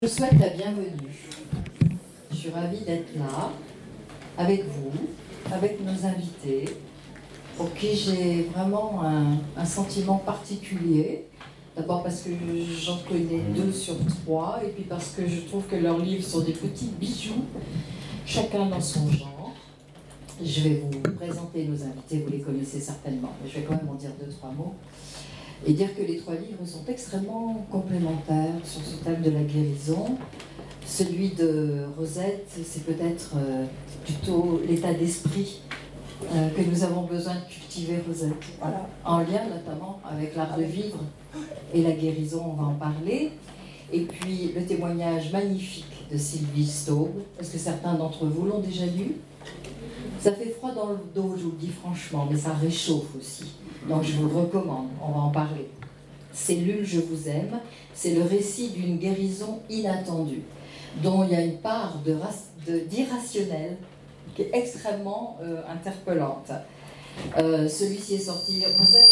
Je souhaite la bienvenue. Je suis ravie d'être là, avec vous, avec nos invités, pour qui j'ai vraiment un sentiment particulier. D'abord parce que j'en connais 2 sur 3, et puis parce que je trouve que leurs livres sont des petits bijoux, chacun dans son genre. Je vais vous présenter nos invités, vous les connaissez certainement, mais je vais quand même en dire 2-3 mots. Et dire que les 3 livres sont extrêmement complémentaires sur ce thème de la guérison. Celui de Rosette, c'est peut-être plutôt l'état d'esprit que nous avons besoin de cultiver, Rosette. Voilà. En lien notamment avec l'art de vivre et la guérison, on va en parler. Et puis le témoignage magnifique de Sylvie Staub. Est-ce que certains d'entre vous l'ont déjà lu? Ça fait froid dans le dos, je vous le dis franchement, mais ça réchauffe aussi. Donc je vous le recommande, on va en parler. Cellule, je vous aime, c'est le récit d'une guérison inattendue, dont il y a une part d'irrationnel qui est extrêmement interpellante. Celui-ci est sorti...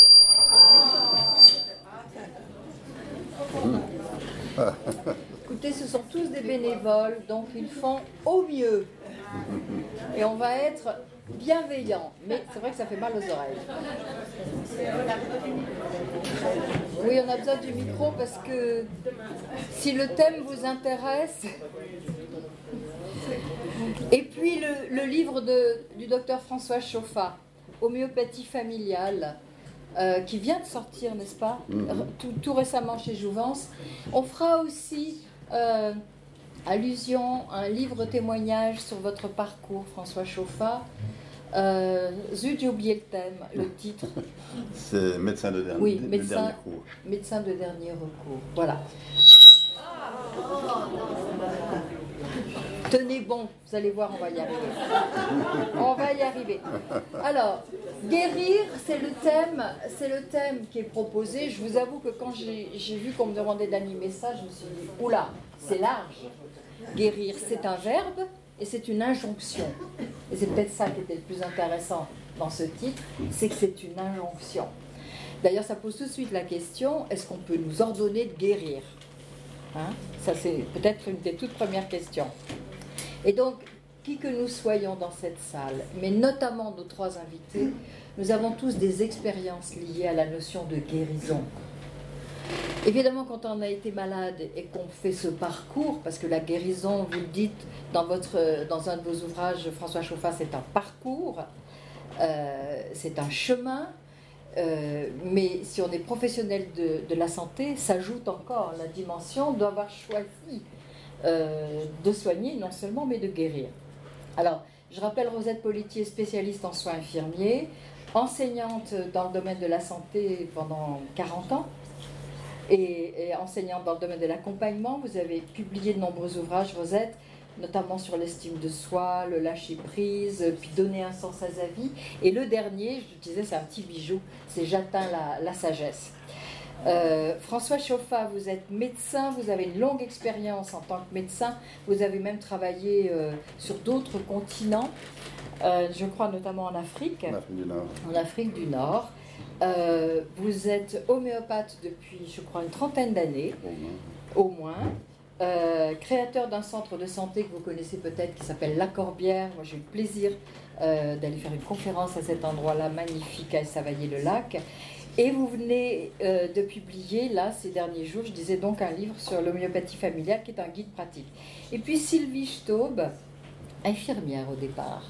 Écoutez, ce sont tous des bénévoles, donc ils font au mieux. Et on va être bienveillant, mais c'est vrai que ça fait mal aux oreilles. Oui, on a besoin du micro parce que si le thème vous intéresse... Et puis le livre du docteur François Chauffat, Homéopathie familiale, qui vient de sortir, n'est-ce pas, tout récemment chez Jouvence. On fera aussi allusion à un livre témoignage sur votre parcours, François Chauffat. Zut, j'ai oublié le thème, le titre. C'est médecin de dernier, oui, dernier recours. Médecin de dernier recours, voilà. Tenez bon, vous allez voir, on va y arriver. On va y arriver. Alors, guérir, c'est le thème qui est proposé. Je vous avoue que quand j'ai vu qu'on me demandait d'animer ça, je me suis dit, oula, c'est large. Guérir, c'est un verbe et c'est une injonction. Et c'est peut-être ça qui était le plus intéressant dans ce titre, c'est que c'est une injonction. D'ailleurs, ça pose tout de suite la question, est-ce qu'on peut nous ordonner de guérir ? Ça, c'est peut-être une des toutes premières questions. Et donc, qui que nous soyons dans cette salle, mais notamment nos 3 invités, nous avons tous des expériences liées à la notion de guérison. Évidemment, quand on a été malade et qu'on fait ce parcours, parce que la guérison, vous le dites dans un de vos ouvrages, François Chauffat, c'est un parcours, c'est un chemin, mais si on est professionnel de la santé, s'ajoute encore la dimension d'avoir choisi de soigner non seulement, mais de guérir. Alors, je rappelle Rosette Pollitier, spécialiste en soins infirmiers, enseignante dans le domaine de la santé pendant 40 ans, et enseignante dans le domaine de l'accompagnement. Vous avez publié de nombreux ouvrages, Rosette, notamment sur l'estime de soi, le lâcher-prise, puis donner un sens à sa vie. Et le dernier, je disais, c'est un petit bijou, c'est J'atteins la sagesse. François Chauffat, vous êtes médecin, vous avez une longue expérience en tant que médecin, vous avez même travaillé sur d'autres continents, je crois notamment en Afrique. En Afrique du Nord. Vous êtes homéopathe depuis, je crois, une 30aine d'années, au moins. Créateur d'un centre de santé que vous connaissez peut-être qui s'appelle La Corbière. Moi j'ai eu le plaisir d'aller faire une conférence à cet endroit-là magnifique à Estavayer-le-Lac. Et vous venez de publier, là, ces derniers jours, je disais donc un livre sur l'homéopathie familiale qui est un guide pratique. Et puis Sylvie Staub, infirmière au départ,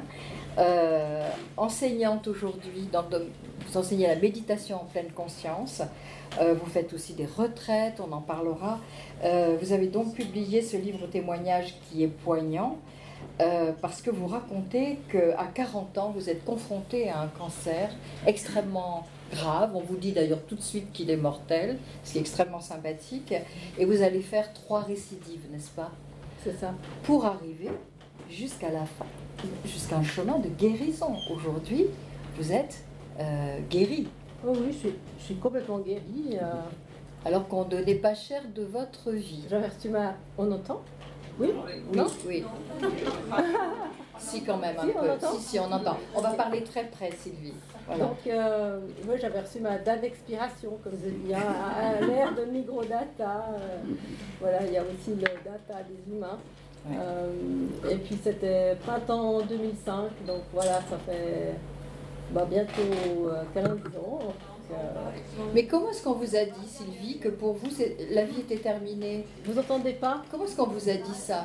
enseignante aujourd'hui, vous enseignez la méditation en pleine conscience, vous faites aussi des retraites, on en parlera. Vous avez donc publié ce livre témoignage qui est poignant, parce que vous racontez qu'à 40 ans, vous êtes confronté à un cancer extrêmement grave. On vous dit d'ailleurs tout de suite qu'il est mortel, ce qui est extrêmement sympathique. Et vous allez faire 3 récidives, n'est-ce pas? C'est ça. Pour arriver jusqu'à la fin, jusqu'à un chemin de guérison. Aujourd'hui, vous êtes guéri. Oh oui, je suis complètement guérie. Alors qu'on ne donnait pas cher de votre vie. On entend? Oui. Non. Oui. Si, quand même, un Si, peu. on entend. Si, on entend. On va parler très près, Sylvie. Voilà. Donc, moi, j'avais reçu ma date d'expiration, comme je dis, à l'ère de microdata. Voilà, il y a aussi le data des humains. Ouais. Et puis, c'était printemps 2005. Donc, voilà, ça fait bientôt 15 ans. Mais comment est-ce qu'on vous a dit, Sylvie, que pour vous, la vie était terminée? Vous entendez pas? Comment est-ce qu'on vous a dit ça?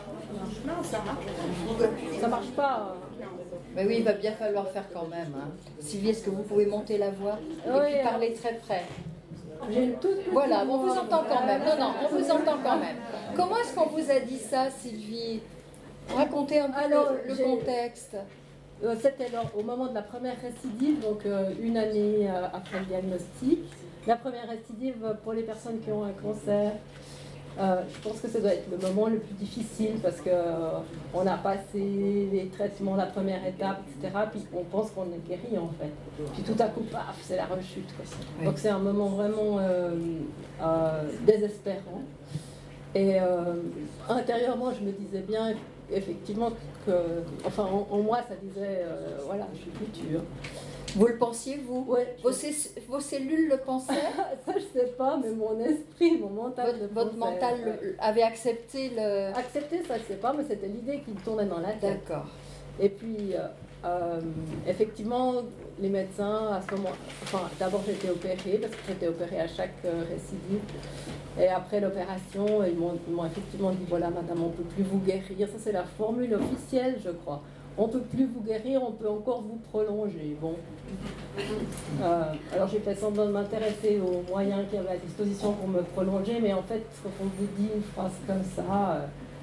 Ça marche pas. Mais oui, il va bien falloir faire quand même. Hein. Sylvie, est-ce que vous pouvez monter la voix et Oui, puis parler très près? J'ai une toute petite Voilà, on vous voix. entend quand même. Non, on vous entend quand même. Comment est-ce qu'on vous a dit ça, Sylvie? Racontez un peu Alors, le contexte. C'était au moment de la première récidive, donc une année après le diagnostic. La première récidive pour les personnes qui ont un cancer, je pense que ça doit être le moment le plus difficile parce qu'on a passé les traitements, la première étape, etc. Puis on pense qu'on est guéri en fait. Puis tout à coup, paf, c'est la rechute, quoi. Oui. Donc c'est un moment vraiment désespérant. Et intérieurement, je me disais bien effectivement que, enfin en moi ça disait, voilà, je suis future. Vous le pensiez, vous? Ouais. Vos cellules le pensaient? Ça je sais pas, mais mon esprit, mon mental Votre mental avait accepté le... Accepter, ça je sais pas, mais c'était l'idée qui me tournait dans la tête. D'accord. Et puis, effectivement, les médecins, à ce moment, enfin, d'abord j'ai été opérée, parce que j'étais opérée à chaque récidive. Et après l'opération, ils m'ont effectivement dit, voilà madame, on ne peut plus vous guérir. Ça c'est la formule officielle, je crois. On ne peut plus vous guérir, on peut encore vous prolonger. Bon. Alors j'ai fait semblant de m'intéresser aux moyens qu'il y avait à disposition pour me prolonger, mais en fait, quand on vous dit une phrase comme ça,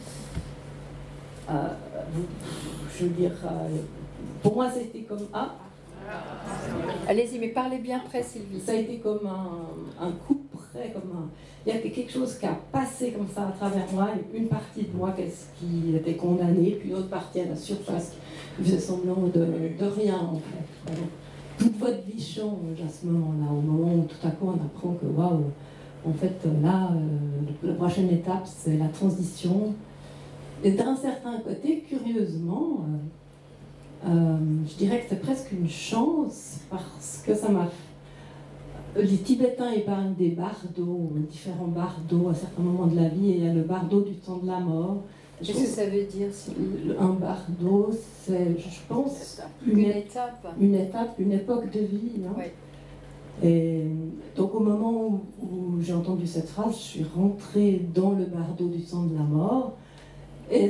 je veux dire, pour moi, ça a été comme Allez-y, mais parlez bien près, Sylvie. ça a été comme un coup près, il y a quelque chose qui a passé comme ça à travers moi, une partie de moi qui était condamnée, puis une autre partie à la surface qui faisait semblant de rien en fait. Alors, toute votre vie change à ce moment-là, au moment où tout à coup on apprend que waouh, en fait là, la prochaine étape c'est la transition. Et d'un certain côté, curieusement, je dirais que c'est presque une chance parce que ça m'a... Les Tibétains épargnent des bardeaux, différents bardeaux à certains moments de la vie, et il y a le bardeau du temps de la mort. Qu'est-ce que ça veut dire, Sylvie? Un bardeau, c'est, je pense, Une étape. Une étape, une époque de vie. Hein. Oui. Et donc au moment où j'ai entendu cette phrase, je suis rentrée dans le bardeau du temps de la mort. Et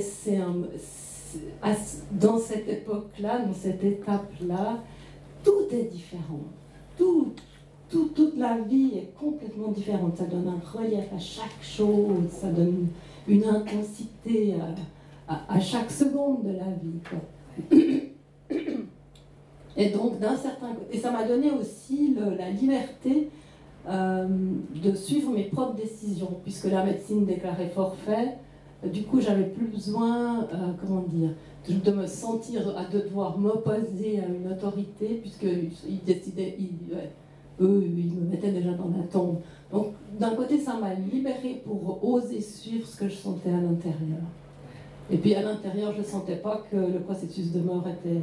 dans cette époque-là, dans cette étape-là, tout est différent. Toute la vie est complètement différente. Ça donne un relief à chaque chose, ça donne une intensité à chaque seconde de la vie, quoi. Et donc, d'un certain côté, et ça m'a donné aussi la liberté de suivre mes propres décisions, puisque la médecine déclarait forfait. Du coup, j'avais plus besoin, de me sentir, de devoir m'opposer à une autorité, puisqu'ils décidaient, eux, ils me mettaient déjà dans la tombe. Donc, d'un côté, ça m'a libérée pour oser suivre ce que je sentais à l'intérieur. Et puis, à l'intérieur, je ne sentais pas que le processus de mort était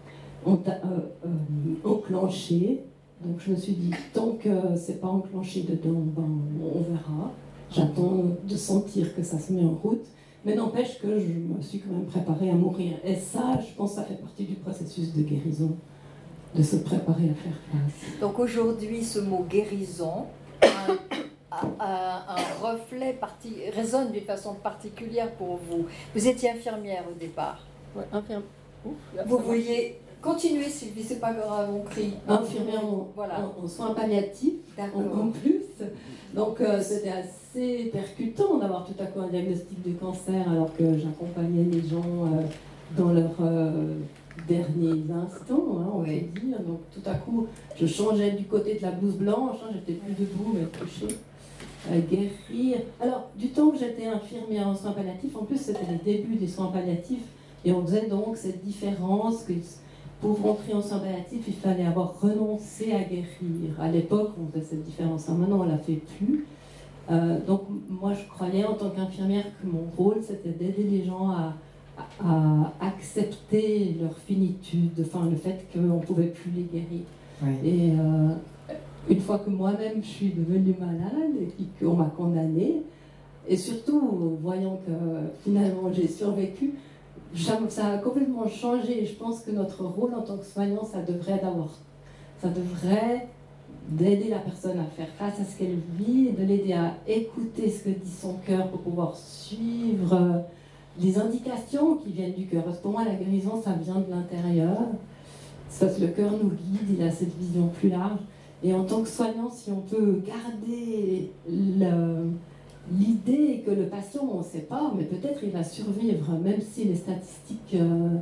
enclenché. Donc, je me suis dit, tant que ce n'est pas enclenché dedans, on verra. J'attends de sentir que ça se met en route, mais n'empêche que je me suis quand même préparée à mourir. Et ça, je pense que ça fait partie du processus de guérison, de se préparer à faire face. Donc aujourd'hui, ce mot guérison a un reflet résonne d'une façon particulière pour vous. Vous étiez infirmière au départ. Ouais, infirmière. Vous vouliez continuer, Sylvie, c'est pas grave, on crie. Infirmière voilà. en soins palliatifs, en plus. Donc c'était assez percutant d'avoir tout à coup un diagnostic de cancer alors que j'accompagnais les gens dans leurs derniers instants, hein, on peut dire. Donc tout à coup, je changeais du côté de la blouse blanche, hein, j'étais plus debout mais couchée, guérir. Alors, du temps que j'étais infirmière en soins palliatifs, en plus c'était les débuts des soins palliatifs, et on faisait donc cette différence que pour rentrer en soins palliatifs, il fallait avoir renoncé à guérir. À l'époque, on faisait cette différence. Maintenant, on ne la fait plus. Donc, moi, je croyais en tant qu'infirmière que mon rôle, c'était d'aider les gens à accepter leur finitude, enfin le fait qu'on ne pouvait plus les guérir. Oui. Et une fois que moi-même je suis devenue malade et puis qu'on m'a condamnée, et surtout voyant que finalement j'ai survécu, ça a complètement changé. Et je pense que notre rôle en tant que soignant, ça devrait d'aider la personne à faire face à ce qu'elle vit, et de l'aider à écouter ce que dit son cœur pour pouvoir suivre les indications qui viennent du cœur. Parce que pour moi, la guérison, ça vient de l'intérieur. C'est parce que le cœur nous guide, il a cette vision plus large. Et en tant que soignant, si on peut garder l'idée que le patient, on ne sait pas, mais peut-être il va survivre, même si les statistiques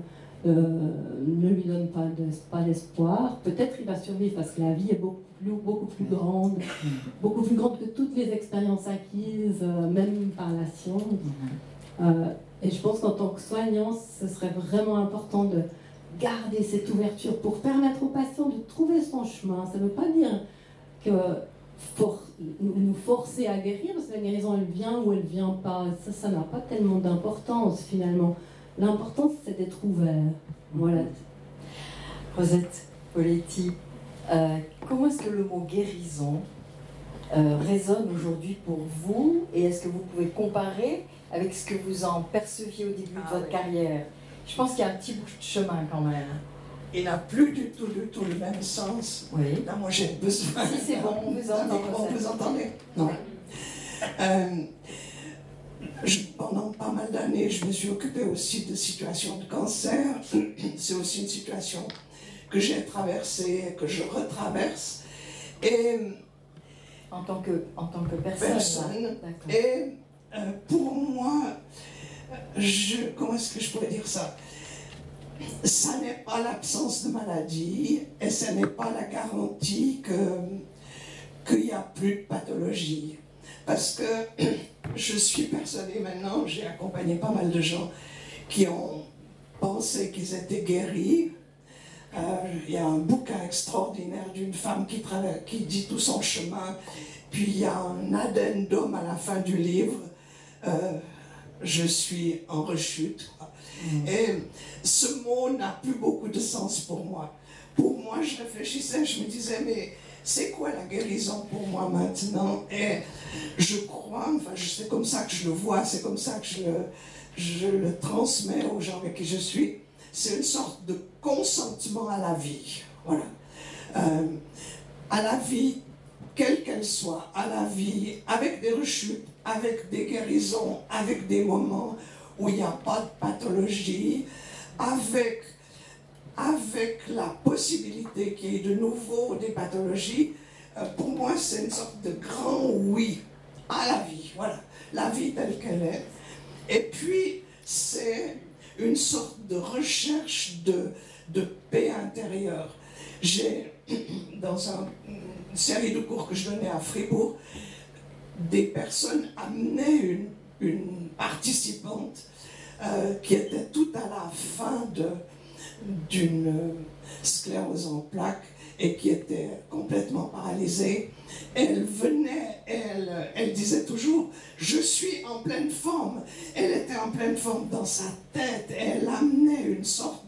ne lui donnent pas d'espoir, peut-être il va survivre parce que la vie est beaucoup plus grande que toutes les expériences acquises, même par la science. Et je pense qu'en tant que soignant, ce serait vraiment important de garder cette ouverture pour permettre au patient de trouver son chemin. Ça ne veut pas dire que nous forcer à guérir, parce que la guérison elle vient ou elle ne vient pas. Ça n'a pas tellement d'importance finalement. L'important c'est d'être ouvert. Voilà. Rosette Poletti, comment est-ce que le mot guérison résonne aujourd'hui pour vous, et est-ce que vous pouvez comparer avec ce que vous en perceviez au début de votre carrière? Je pense qu'il y a un petit bout de chemin quand même. Il n'a plus du tout le même sens. Oui. Là, moi, j'ai besoin. Si, c'est bon, on vous entend. Vous entendez? Non. Pendant pas mal d'années, je me suis occupée aussi de situations de cancer. C'est aussi une situation que j'ai traversée, que je retraverse. Et en tant que personne. Et pour moi, comment est-ce que je pourrais dire ça? Ça n'est pas l'absence de maladie et ce n'est pas la garantie qu'il n'y a plus de pathologie. Parce que je suis persuadée maintenant, j'ai accompagné pas mal de gens qui ont pensé qu'ils étaient guéris. Il y a un bouquin extraordinaire d'une femme qui dit tout son chemin. Puis il y a un addendum à la fin du livre. Je suis en rechute. Et ce mot n'a plus beaucoup de sens pour moi. Pour moi, je réfléchissais, je me disais, mais c'est quoi la guérison pour moi maintenant? Et je crois, enfin, c'est comme ça que je le vois, c'est comme ça que je le transmets aux gens avec qui je suis. C'est une sorte de consentement à la vie. Voilà. À la vie, quelle qu'elle soit, à la vie, avec des rechutes, avec des guérisons, avec des moments où il n'y a pas de pathologie, avec la possibilité qu'il y ait de nouveau des pathologies. Pour moi, c'est une sorte de grand oui à la vie. Voilà, la vie telle qu'elle est. Et puis, c'est une sorte de recherche de paix intérieure. J'ai, dans une série de cours que je donnais à Fribourg, des personnes amenaient une participante qui était tout à la fin d'une sclérose en plaques et qui était complètement paralysée. Elle venait, elle disait toujours « je suis en pleine forme ». Elle était en pleine forme dans sa tête, elle amenait une sorte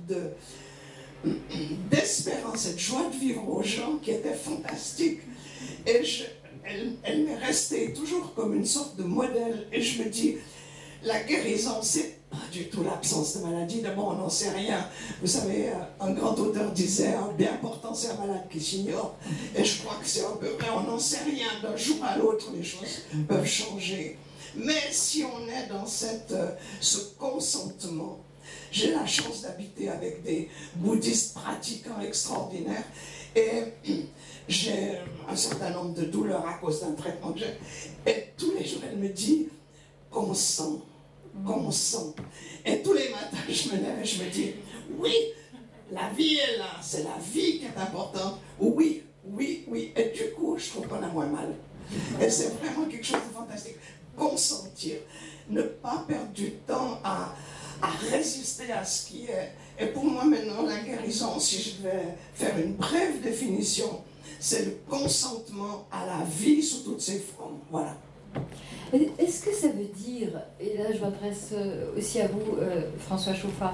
d'espérance et de joie de vivre aux gens qui était fantastique. Et elle m'est restée toujours comme une sorte de modèle. Et je me dis, la guérison, c'est pas du tout l'absence de maladie. D'abord, on n'en sait rien. Vous savez, un grand auteur disait, bien portant, c'est un malade qui s'ignore. Et je crois que c'est un peu vrai. On n'en sait rien. D'un jour à l'autre, les choses peuvent changer. Mais si on est dans ce consentement, j'ai la chance d'habiter avec des bouddhistes pratiquants extraordinaires. Et j'ai un certain nombre de douleurs à cause d'un traitement que j'ai. Et tous les jours, elle me dit, consent. Et tous les matins, je me lève et je me dis, oui, la vie est là, c'est la vie qui est importante. Oui. Et du coup, je trouve qu'on a moins mal. Et c'est vraiment quelque chose de fantastique. Consentir, ne pas perdre du temps à résister à ce qui est. Et pour moi maintenant, la guérison, si je vais faire une brève définition, c'est le consentement à la vie sous toutes ses formes. Voilà. Est-ce que ça veut dire, et là je m'adresse aussi à vous, François Chauffat,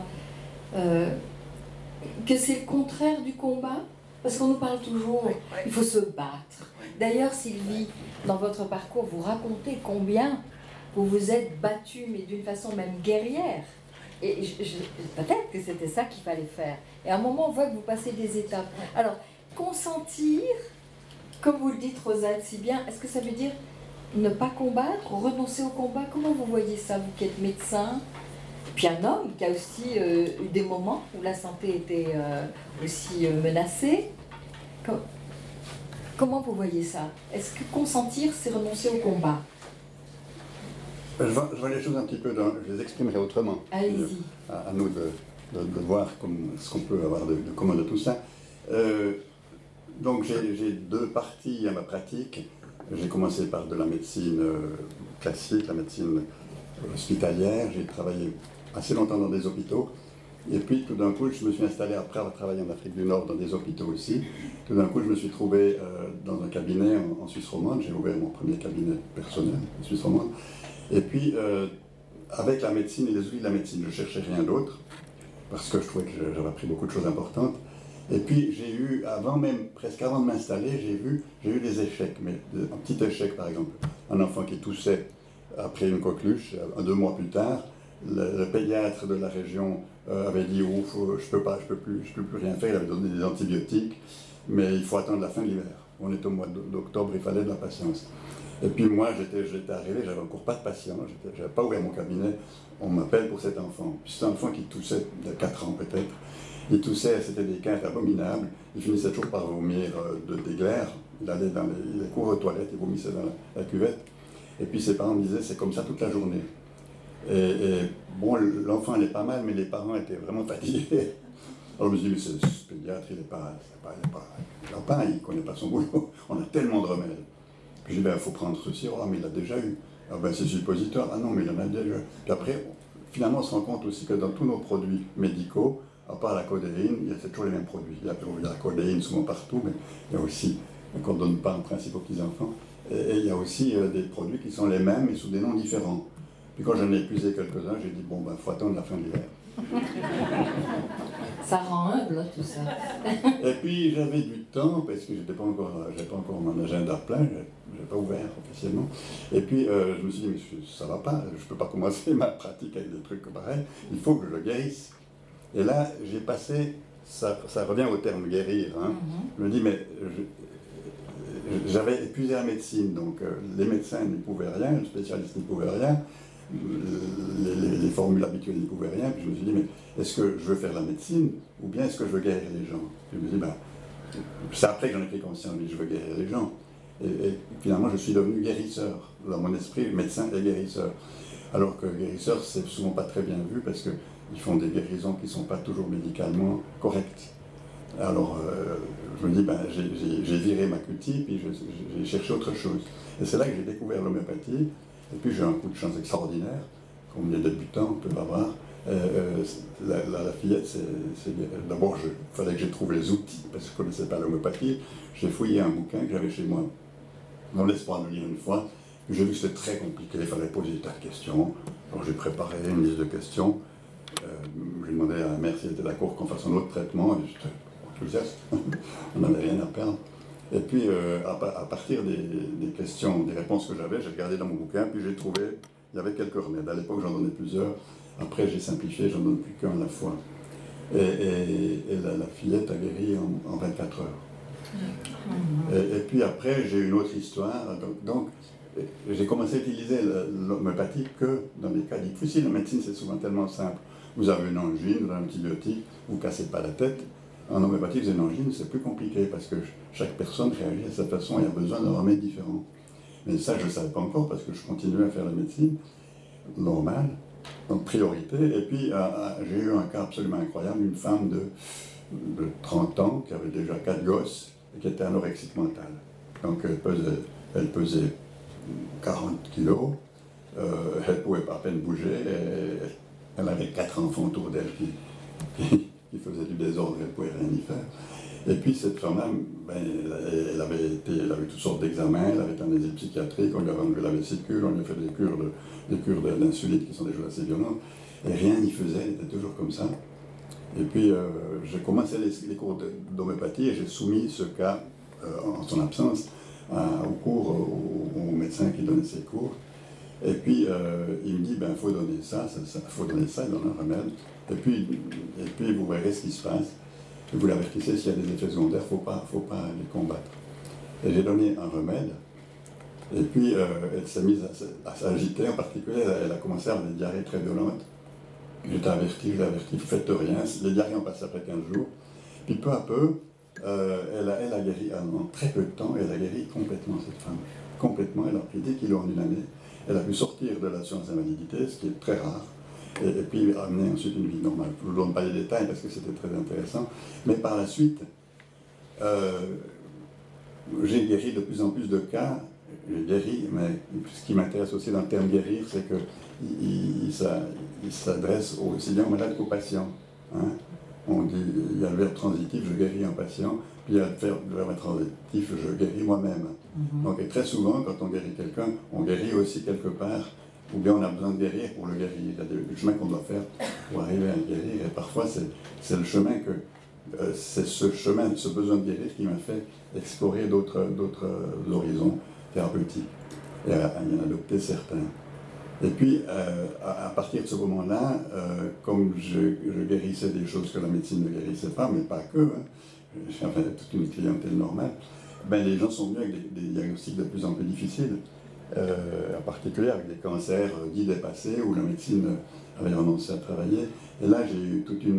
que c'est le contraire du combat? Parce qu'on nous parle toujours, il faut se battre. D'ailleurs, Sylvie, dans votre parcours, vous racontez combien vous vous êtes battue, mais d'une façon même guerrière. Et peut-être que c'était ça qu'il fallait faire. Et à un moment, on voit que vous passez des étapes. Alors, consentir, comme vous le dites, Rosette, si bien, est-ce que ça veut dire ne pas combattre, renoncer au combat? Comment vous voyez ça, vous qui êtes médecin, puis un homme qui a aussi eu des moments où la santé était aussi menacée? Comment vous voyez ça? Est-ce que consentir, c'est renoncer au combat? Je vois les choses un petit peu, je les exprimerai autrement. Allez-y. À nous de voir ce qu'on peut avoir de commun de tout ça. Donc j'ai deux parties à ma pratique. J'ai commencé par de la médecine classique, la médecine hospitalière. J'ai travaillé assez longtemps dans des hôpitaux. Et puis tout d'un coup, je me suis installé, après avoir travaillé en Afrique du Nord dans des hôpitaux aussi, tout d'un coup je me suis trouvé dans un cabinet en Suisse romande. J'ai ouvert mon premier cabinet personnel en Suisse romande. Et puis avec la médecine et les outils de la médecine, je ne cherchais rien d'autre, parce que je trouvais que j'avais appris beaucoup de choses importantes. Et puis j'ai eu, presque avant de m'installer, j'ai eu des échecs, mais un petit échec par exemple, un enfant qui toussait après une coqueluche, 2 mois plus tard, le pédiatre de la région avait dit ouf, je peux plus rien faire, il avait donné des antibiotiques, mais il faut attendre la fin de l'hiver. On est au mois d'octobre, il fallait de la patience. Et puis moi, j'étais arrivé, j'avais encore pas de patient, j'avais pas ouvert mon cabinet, on m'appelle pour cet enfant. Puis c'est un enfant qui toussait, de 4 ans peut-être, il toussait, c'était des quintes abominables, il finissait toujours par vomir des glaires, il allait dans les cours aux toilettes, il vomissait dans la cuvette. Et puis ses parents me disaient, c'est comme ça toute la journée. Et bon, l'enfant allait pas mal, mais les parents étaient vraiment fatigués. Alors je me suis dit, mais ce pédiatre, il ne connaît pas son boulot, on a tellement de remèdes. Puis j'ai dit, il faut prendre ce sirop, mais il l'a déjà eu. Ah ben c'est suppositoire, ah non, mais il en a déjà eu. Puis après, finalement, on se rend compte aussi que dans tous nos produits médicaux, à part la codéine, il y a toujours les mêmes produits. Il y a la codéine souvent partout, mais il y a aussi, qu'on ne donne pas en principe aux petits-enfants, et il y a aussi des produits qui sont les mêmes, mais sous des noms différents. Puis quand j'en ai épuisé quelques-uns, j'ai dit, bon, faut attendre la fin de l'hiver. Ça rend humble, tout ça. Et puis j'avais du temps, parce que j'avais pas encore mon agenda plein, je n'avais pas ouvert officiellement. Et puis je me suis dit, mais ça va pas, je ne peux pas commencer ma pratique avec des trucs pareils, il faut que je le guérisse. Et là, j'ai passé, ça revient au terme guérir, hein. Je me dis, mais j'avais épuisé la médecine, donc les médecins n'y pouvaient rien, les spécialistes n'y pouvaient rien, les formules habituelles n'y pouvaient rien, puis je me suis dit, mais est-ce que je veux faire la médecine, ou bien est-ce que je veux guérir les gens? Je me suis dit, c'est après que j'en ai pris conscience, mais je veux guérir les gens. Et finalement, je suis devenu guérisseur. Dans mon esprit, médecin et guérisseur. Alors que guérisseur, c'est souvent pas très bien vu, parce qu'ils font des guérisons qui ne sont pas toujours médicalement correctes. Alors, je me dis, j'ai viré ma cutie, puis j'ai cherché autre chose. Et c'est là que j'ai découvert l'homéopathie. Et puis j'ai eu un coup de chance extraordinaire, comme les débutants peuvent avoir. La fillette, d'abord, il fallait que je trouve les outils, parce que je ne connaissais pas l'homéopathie. J'ai fouillé un bouquin que j'avais chez moi, dans l'espoir de lire une fois. J'ai vu que c'était très compliqué, il fallait poser des tas de questions. Alors j'ai préparé une liste de questions. J'ai demandé à la mère si elle était d'accord qu'on fasse un autre traitement, et j'étais enthousiaste, on n'avait rien à perdre. Et puis, à partir des questions, des réponses que j'avais, j'ai regardé dans mon bouquin, puis j'ai trouvé, il y avait quelques remèdes. À l'époque, j'en donnais plusieurs. Après, j'ai simplifié, j'en donne plus qu'un à la fois. Et la fillette a guéri en 24 heures. Et puis après, j'ai eu une autre histoire. Donc j'ai commencé à utiliser l'homéopathie que dans des cas difficiles. La médecine, c'est souvent tellement simple. Vous avez une angine, vous avez un antibiotique, vous ne cassez pas la tête. En homéopathie, vous avez une angine, c'est plus compliqué parce que chaque personne réagit à sa façon et a besoin d'un remède différent. Mais ça, je ne savais pas encore parce que je continuais à faire la médecine normale, donc priorité. Et puis, j'ai eu un cas absolument incroyable, une femme de 30 ans qui avait déjà 4 gosses et qui était anorexique mentale. Donc, elle pesait 40 kilos, elle ne pouvait pas à peine bouger, et elle avait 4 enfants autour d'elle qui faisaient du désordre, elle ne pouvait rien y faire. Et puis cette femme-là, ben, elle avait toutes sortes d'examens, elle avait été en asile psychiatrique, on lui avait enlevé la vésicule, on lui a fait des cures d'insuline qui sont des choses assez violentes, et rien n'y faisait, elle était toujours comme ça. Et puis j'ai commencé les cours d'homéopathie et j'ai soumis ce cas, en son absence, au cours, au médecin qui donnait ses cours. Et puis il me dit, ben faut donner ça, faut donner ça, il donne un remède. Et puis vous verrez ce qui se passe. Et vous l'avertissez, s'il y a des effets secondaires, faut pas les combattre. Et j'ai donné un remède. Et puis elle s'est mise à s'agiter, en particulier, elle a commencé à avoir des diarrhées très violentes. J'étais averti, je l'ai averti, faites rien. Les diarrhées ont passé après 15 jours. Puis peu à peu, elle a guéri, en très peu de temps, elle a guéri complètement, cette femme. Complètement, elle a pris 10 kilos en une année. Elle a pu sortir de l'assurance invalidité, ce qui est très rare, et puis amener ensuite une vie normale. Je ne vous donne pas les détails parce que c'était très intéressant. Mais par la suite, j'ai guéri de plus en plus de cas. J'ai guéri, mais ce qui m'intéresse aussi dans le terme guérir, c'est qu'il s'adresse aussi bien aux malades qu'aux patients. Hein. On dit, il y a le verbe transitif, je guéris un patient, puis il y a le verbe transitif, je guéris moi-même. Donc, et très souvent, quand on guérit quelqu'un, on guérit aussi quelque part, ou bien on a besoin de guérir pour le guérir. Il y a des chemins qu'on doit faire pour arriver à le guérir, et parfois c'est le chemin c'est ce besoin de guérir qui m'a fait explorer d'autres horizons thérapeutiques, et à y en adopter certains. Et puis, à partir de ce moment-là, comme je guérissais des choses que la médecine ne guérissait pas, mais pas que, j'avais toute une clientèle normale, ben, les gens sont venus avec des diagnostics de plus en plus difficiles, en particulier avec des cancers dits dépassés, où la médecine avait renoncé à travailler. Et là, j'ai eu tout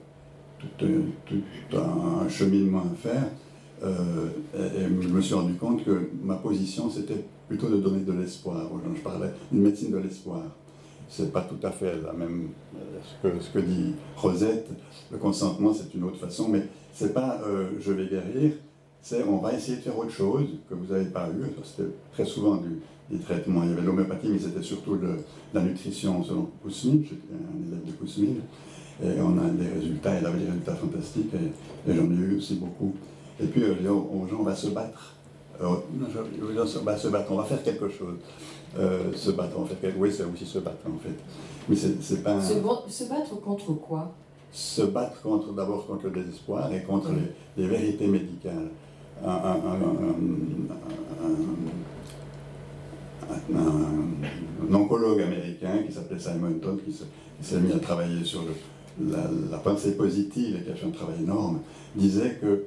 un cheminement à faire, et je me suis rendu compte que ma position, c'était plutôt de donner de l'espoir aux gens. Je parlais d'une médecine de l'espoir. C'est pas tout à fait la même, ce que dit Rosette. Le consentement, c'est une autre façon, mais c'est pas je vais guérir, c'est on va essayer de faire autre chose que vous n'avez pas eu. C'était très souvent des traitements. Il y avait l'homéopathie, mais c'était surtout la nutrition selon Kousmine. J'étais un élève de Kousmine. Et on a des résultats, elle avait des résultats fantastiques, et j'en ai eu aussi beaucoup. Et puis, je dis aux gens, on va se battre. On va se battre, on va faire quelque chose. Se battre, on va faire quelque chose. Oui, c'est aussi se battre, en fait. Mais c'est pas... Se battre contre quoi? Se battre d'abord contre le désespoir et contre les vérités médicales. Un oncologue américain qui s'appelait Simon Todd, qui s'est mis à travailler sur la pensée positive et qui a fait un travail énorme, disait que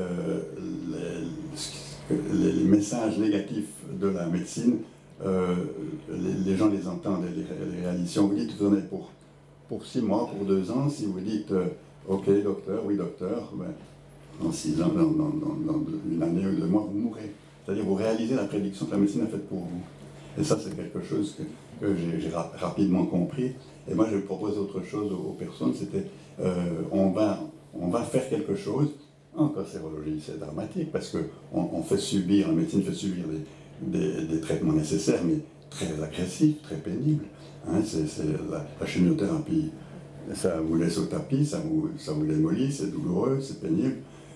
les messages négatifs de la médecine, les gens les entendent et les réalisent. Si on vous dit que vous en avez pour 6 mois, pour 2 ans, si vous dites ok docteur, oui docteur, ben, dans 6 ans, dans une année ou 2 mois, vous mourrez. C'est-à-dire vous réalisez la prédiction que la médecine a faite pour vous. Et ça, c'est quelque chose que j'ai rapidement compris. Et moi, je propose autre chose aux personnes, c'était on va faire quelque chose. En cancérologie, c'est dramatique parce qu'on fait subir, la médecine fait subir des traitements nécessaires, mais très agressifs, très pénibles. Hein, c'est la chimiothérapie, ça vous laisse au tapis, ça vous démolit, c'est douloureux, c'est pénible.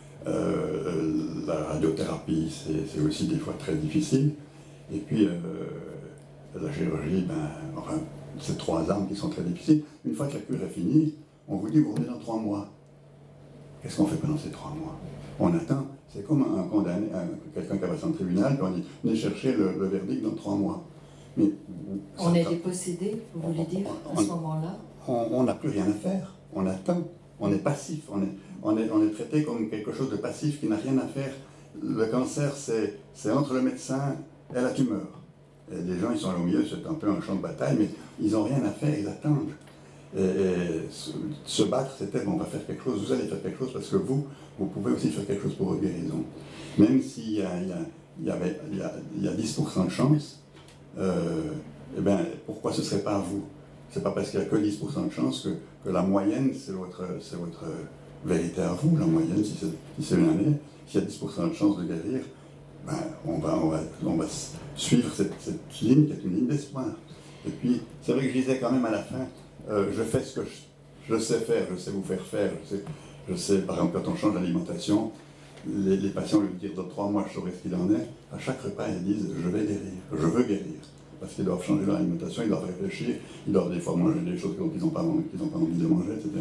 La radiothérapie, c'est aussi des fois très difficile. Et puis, la chirurgie, enfin, c'est 3 armes qui sont très difficiles. Une fois que la cure est finie, on vous dit, vous revenez dans 3 mois. Qu'est-ce qu'on fait pendant ces 3 mois? On attend. C'est comme un condamné, quelqu'un qui va en tribunal, puis on dit, venez chercher le verdict dans 3 mois. Mais, on est dépossédé, vous voulez dire, à ce moment-là? On n'a plus rien à faire. On attend. On est passif. On est traité comme quelque chose de passif qui n'a rien à faire. Le cancer, c'est entre le médecin et la tumeur. Et les gens, ils sont là au milieu, c'est un peu un champ de bataille, mais ils n'ont rien à faire, ils attendent. Et se battre, c'était bon, on va faire quelque chose, vous allez faire quelque chose parce que vous pouvez aussi faire quelque chose pour votre guérison. Même s'il y a 10% de chance, eh bien, pourquoi ce ne serait pas vous? C'est pas parce qu'il n'y a que 10% de chance que la moyenne, c'est votre vérité à vous. La moyenne, si c'est une année, s'il y a 10% de chance de guérir, ben, on va suivre cette ligne qui est une ligne d'espoir. Et puis, c'est vrai que je disais quand même à la fin, je fais ce que je sais faire, je sais vous faire faire, je sais par exemple quand on change d'alimentation, les patients lui disent dans 3 mois, je saurai ce qu'il en est. À chaque repas, ils disent je vais guérir, je veux guérir. Parce qu'ils doivent changer leur alimentation, ils doivent réfléchir, ils doivent des fois manger des choses qu'ils n'ont pas envie de manger, etc.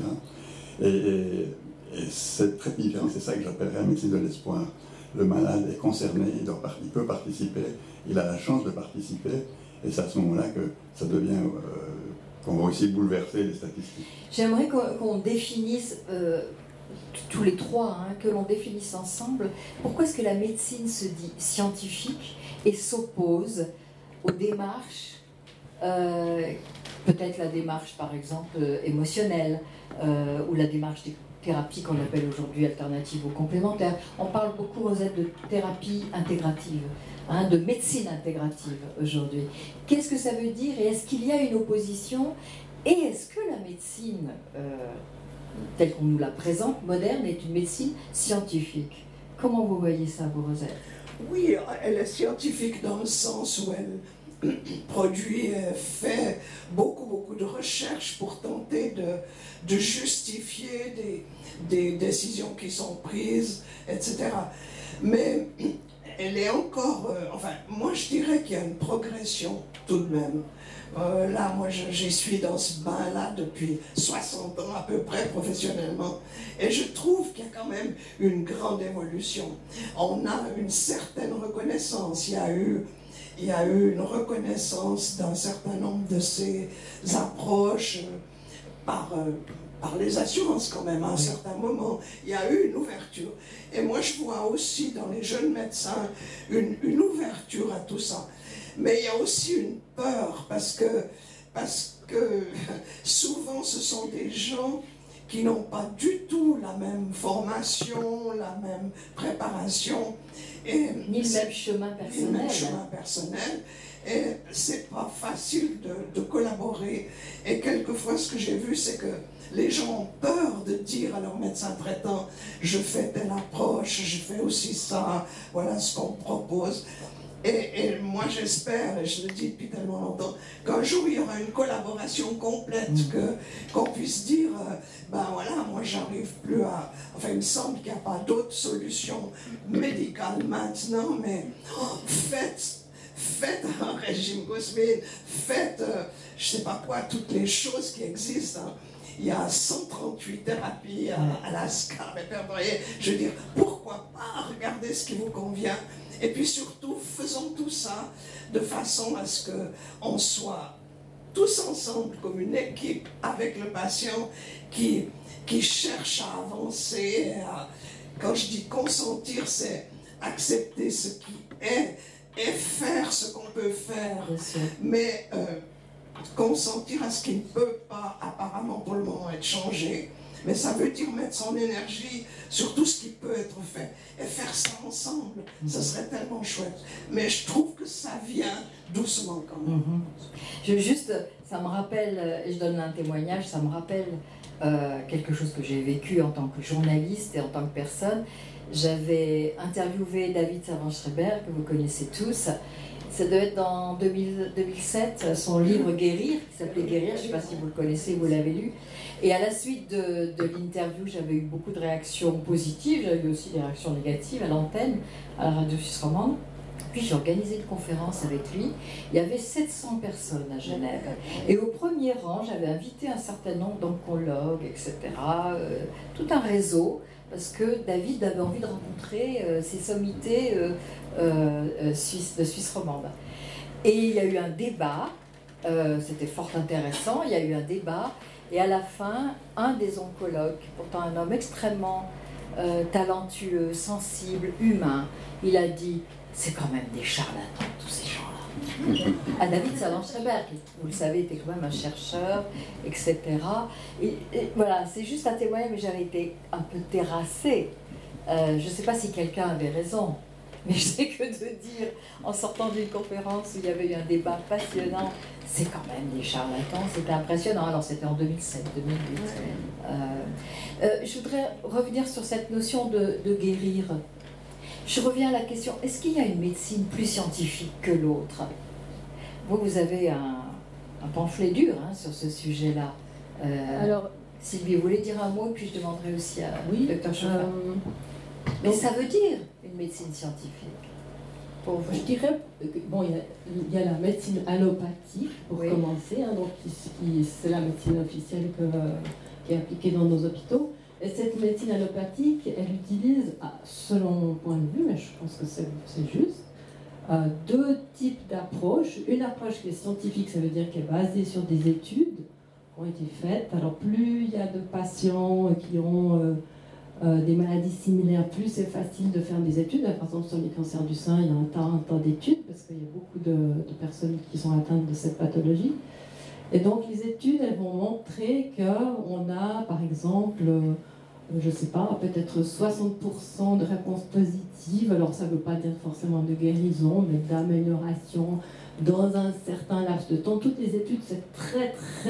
Et c'est très différent, c'est ça que j'appellerais la médecine de l'espoir. Le malade est concerné, il peut participer, il a la chance de participer, et c'est à ce moment-là que ça devient, qu'on va aussi bouleverser les statistiques. J'aimerais qu'on définisse, tous les trois, que l'on définisse ensemble, pourquoi est-ce que la médecine se dit scientifique et s'oppose aux démarches, peut-être la démarche par exemple émotionnelle, ou la démarche des thérapies qu'on appelle aujourd'hui alternatives ou complémentaires. On parle beaucoup, Rosette, de thérapie intégrative, de médecine intégrative aujourd'hui. Qu'est-ce que ça veut dire et est-ce qu'il y a une opposition? Et est-ce que la médecine, telle qu'on nous la présente, moderne, est une médecine scientifique? Comment vous voyez ça, vous, Rosette? Oui, elle est scientifique dans le sens où elle fait beaucoup de recherches pour tenter de justifier des décisions qui sont prises, etc. Mais elle est encore... moi je dirais qu'il y a une progression tout de même. Là, moi j'y suis dans ce bain-là depuis 60 ans à peu près professionnellement. Et je trouve qu'il y a quand même une grande évolution. On a une certaine reconnaissance. Il y a eu une reconnaissance d'un certain nombre de ces approches par les assurances quand même à un certain moment. Il y a eu une ouverture. Et moi je vois aussi dans les jeunes médecins une ouverture à tout ça. Mais il y a aussi une peur parce que souvent ce sont des gens qui n'ont pas du tout la même formation, la même préparation. Ni le même chemin personnel. Ni le même chemin personnel. Et c'est pas facile de collaborer. Et quelquefois, ce que j'ai vu, c'est que les gens ont peur de dire à leur médecin traitant « je fais telle approche, je fais aussi ça, voilà ce qu'on propose ». Et moi j'espère, et je le dis depuis tellement longtemps, qu'un jour il y aura une collaboration complète, qu'on puisse dire, ben voilà, moi j'arrive plus à... Enfin il me semble qu'il n'y a pas d'autre solution médicale maintenant, mais faites un régime cosmique, faites, je sais pas quoi, toutes les choses qui existent. Il y a 138 thérapies à Alaska répertoriées. Je veux dire, pourquoi pas regarder ce qui vous convient? Et puis surtout, faisons tout ça de façon à ce qu'on soit tous ensemble comme une équipe avec le patient qui cherche à avancer. Quand je dis consentir, c'est accepter ce qui est et faire ce qu'on peut faire. Mais consentir à ce qui ne peut pas apparemment pour le moment être changé. Mais ça veut dire mettre son énergie sur tout ce qui peut être fait. Et faire ça ensemble, ça serait tellement chouette. Mais je trouve que ça vient doucement quand même. Ça me rappelle, et je donne un témoignage, ça me rappelle quelque chose que j'ai vécu en tant que journaliste et en tant que personne. J'avais interviewé David Servan-Schreiber, que vous connaissez tous. Ça devait être en 2007, son livre Guérir, qui s'appelait Guérir, je ne sais pas si vous le connaissez, vous l'avez lu. Et à la suite de l'interview, j'avais eu beaucoup de réactions positives, j'avais eu aussi des réactions négatives à l'antenne, à la radio suisse romande. Puis j'ai organisé une conférence avec lui. Il y avait 700 personnes à Genève. Et au premier rang, j'avais invité un certain nombre d'oncologues, etc. Tout un réseau, parce que David avait envie de rencontrer ces sommités de Suisse romande. Et il y a eu un débat, c'était fort intéressant, il y a eu un débat, et à la fin, un des oncologues, pourtant un homme extrêmement talentueux, sensible, humain, il a dit « c'est quand même des charlatans, tous ces gens-là ». À David Servan-Schreiber, qui, vous le savez, était quand même un chercheur, etc. Et voilà, c'est juste un témoignage, mais j'avais été un peu terrassée. Je ne sais pas si quelqu'un avait raison, mais je sais que de dire, en sortant d'une conférence où il y avait eu un débat passionnant, c'est quand même des charlatans, c'était impressionnant. Alors c'était en 2007, 2008. Je voudrais revenir sur cette notion de guérir. Je reviens à la question, est-ce qu'il y a une médecine plus scientifique que l'autre? Vous avez un pamphlet dur sur ce sujet-là. Alors, Sylvie, vous voulez dire un mot, puis je demanderai aussi à Dr. Chauffard. Mais ça veut dire une médecine scientifique. Pour vous. Je dirais que, bon, il y a la médecine allopathique pour commencer, hein, donc c'est la médecine officielle qui est appliquée dans nos hôpitaux. Et cette médecine allopathique, elle utilise, selon mon point de vue, mais je pense que c'est juste, deux types d'approches. Une approche qui est scientifique, ça veut dire qu'elle est basée sur des études qui ont été faites. Alors plus il y a de patients qui ont des maladies similaires, plus c'est facile de faire des études. Par exemple, sur les cancers du sein, il y a un tas d'études, parce qu'il y a beaucoup de personnes qui sont atteintes de cette pathologie. Et donc les études, elles vont montrer qu'on a, par exemple, je ne sais pas, peut-être 60% de réponses positives. Alors ça ne veut pas dire forcément de guérison, mais d'amélioration dans un certain laps de temps. Toutes les études, c'est très